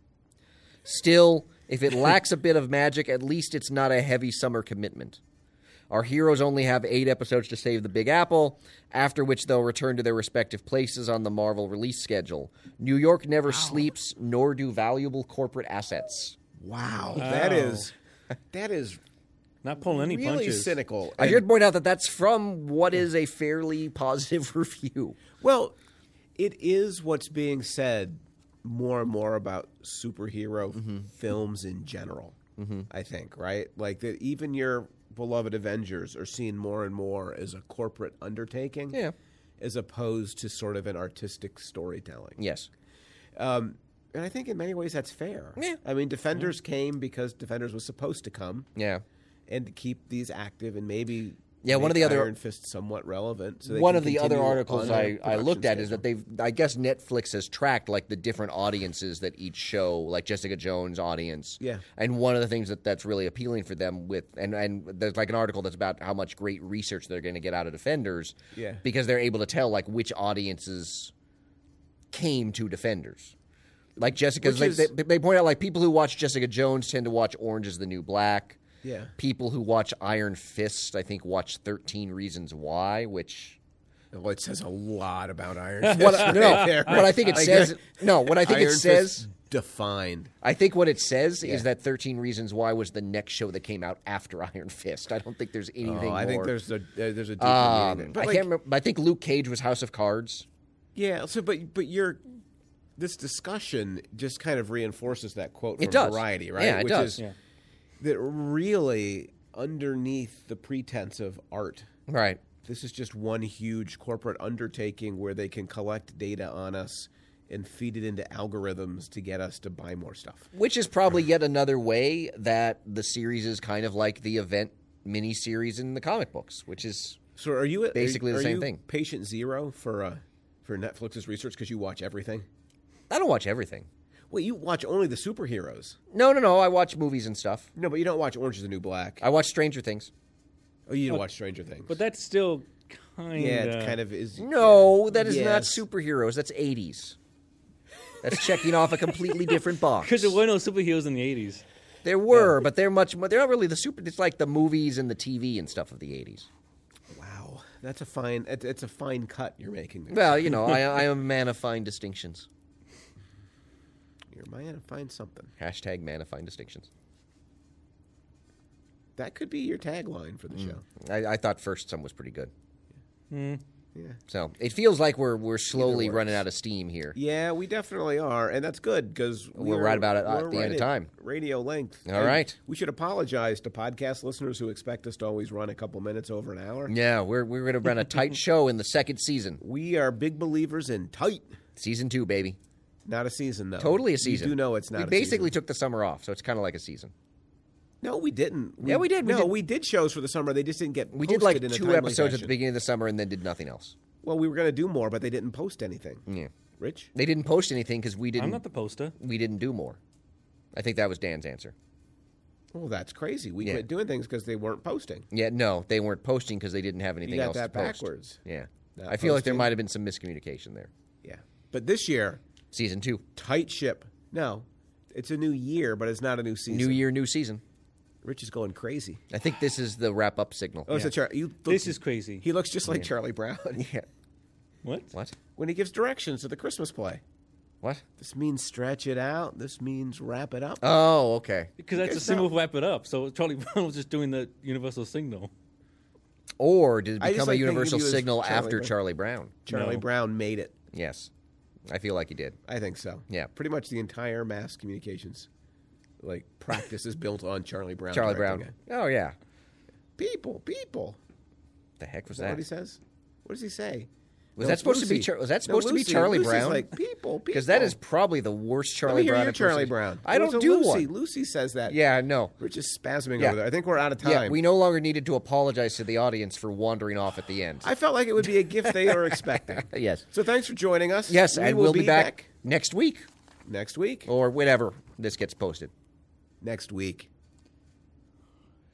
Still, if it lacks a bit of magic, at least it's not a heavy summer commitment. Our heroes only have eight episodes to save the Big Apple, after which they'll return to their respective places on the Marvel release schedule. New York never sleeps, nor do valuable corporate assets. Wow, that is that is Not pulling any really punches. cynical. I And- should point out that that's from what is a fairly positive review. Well, it is what's being said more and more about superhero Mm-hmm. films in general. I think, right? Like that, even your beloved Avengers are seen more and more as a corporate undertaking, Yeah. as opposed to sort of an artistic storytelling. Yes. Um, and I think in many ways that's fair. Yeah. I mean, Defenders came because Defenders was supposed to come Yeah. and to keep these active and maybe Yeah, one of make the other- Iron Fist somewhat relevant. So they One can of the other continue articles on I, a I looked at production is that schedule. they've, I guess Netflix has tracked like the different audiences that each show, like Jessica Jones' audience. Yeah. And one of the things that that's really appealing for them with, and, and there's like an article that's about how much great research they're going to get out of Defenders. Yeah. Because they're able to tell like which audiences came to Defenders. Like Jessica's, Which like, is- they, they point out like people who watch Jessica Jones tend to watch Orange is the New Black. Yeah. People who watch Iron Fist, I think, watch thirteen Reasons Why, which Well, it says a lot about Iron Fist. what, right no, there. what I think it Like, says. No, what I think Iron it Fist says. defined. I think what it says Yeah. is that thirteen Reasons Why was the next show that came out after Iron Fist. I don't think there's anything. Oh, I think more. there's a uh, there's a deeper Um, meaning. I But like, can't remember. I think Luke Cage was House of Cards. yeah. So, but but you're this discussion just kind of reinforces that quote It from does. Variety, right? Yeah, it Which does. is Yeah. that really underneath the pretense of art, Right. this is just one huge corporate undertaking where they can collect data on us and feed it into algorithms to get us to buy more stuff. Which is probably yet another way that the series is kind of like the event miniseries in the comic books, which is So, are you Basically are, the are same you thing. Patient zero for uh, for Netflix's research because you watch everything? I don't watch everything. Well, you watch only the superheroes. No, no, no. I watch movies and stuff. No, but you don't watch Orange is the New Black. I watch Stranger Things. Oh, you don't watch Stranger Things. But that's still kind yeah, of... it kind of is. No, that is not Yes. superheroes. That's eighties. That's checking off a completely different box. Because there were no superheroes in the eighties. There were, but they're much more. They're not really the super. It's like the movies and the T V and stuff of the eighties. Wow, that's a fine. It's, it's a fine cut you're making there. Well, you know, I, I am a man of fine distinctions. You're a man to find something. Hashtag man of fine distinctions. That could be your tagline for the show. I, I thought First Some was pretty good. Yeah. So it feels like we're we're slowly works. running out of steam here. Yeah, we definitely are, and that's good because We're right about it at the end of time. Radio length. All And right. We should apologize to podcast listeners who expect us to always run a couple minutes over an hour. Yeah, we're we're going to run a tight show in the second season, We are big believers in tight. season two, baby. Not a season though. Totally a season. You do know it's not. We a basically season. took the summer off, so it's kind of like a season. No, we didn't. Yeah, we did. We no, did. we did shows for the summer. They just didn't get. We did posted like in a two timely episodes at fashion. the beginning of the summer, and then did nothing else. Well, we were going to do more, but they didn't post anything. Yeah, Rich? they didn't post anything because we didn't. I'm not the poster. we didn't do more. I think that was Dan's answer. Well, that's crazy. We Yeah. quit doing things because they weren't posting. Yeah, no, they weren't posting because they didn't have anything You got else that to post. backwards. Yeah, Not I feel like there posting. might have been some miscommunication there. Yeah. But this year, Season two, tight ship. No, it's a new year, but it's not a new season. new year, new season. Rich is going crazy. I think this is the wrap up signal. Oh, it's a Char- you look- This is crazy. He looks just like Charlie Brown. Yeah. What? What? When he gives directions to the Christmas play. What? This means stretch it out. This means wrap it up. Oh, okay. Because that's a Because symbol no- of wrap it up. So Charlie Brown was just doing the universal signal. Or did it I just become a like thinking of universal you as signal Charlie after Brown. Charlie Brown? Charlie No. Brown made it. Yes. I feel like he did. I think so. Yeah. Pretty much the entire mass communications like practice is built on Charlie Brown. Charlie directing Brown. it. Oh, yeah. People, people. The heck was Is that that? what he says? What does he say? Was No, that it's supposed to be Lucy. Char- was that No, supposed to be Lucy. Charlie Lucy's Brown? like, people, people. Because that is probably the worst Let Charlie me hear Brown your Charlie impersonation. Brown. I It don't was a do Lucy. one. Lucy says that. Yeah, no. We're just spasming Yeah. over there. I think we're out of time. Yeah, we no longer needed to apologize to the audience for wandering off at the end. I felt like it would be a gift they are expecting. Yes. So thanks for joining us. Yes, we and will we'll be back next week next week. or whenever this gets posted. Next week.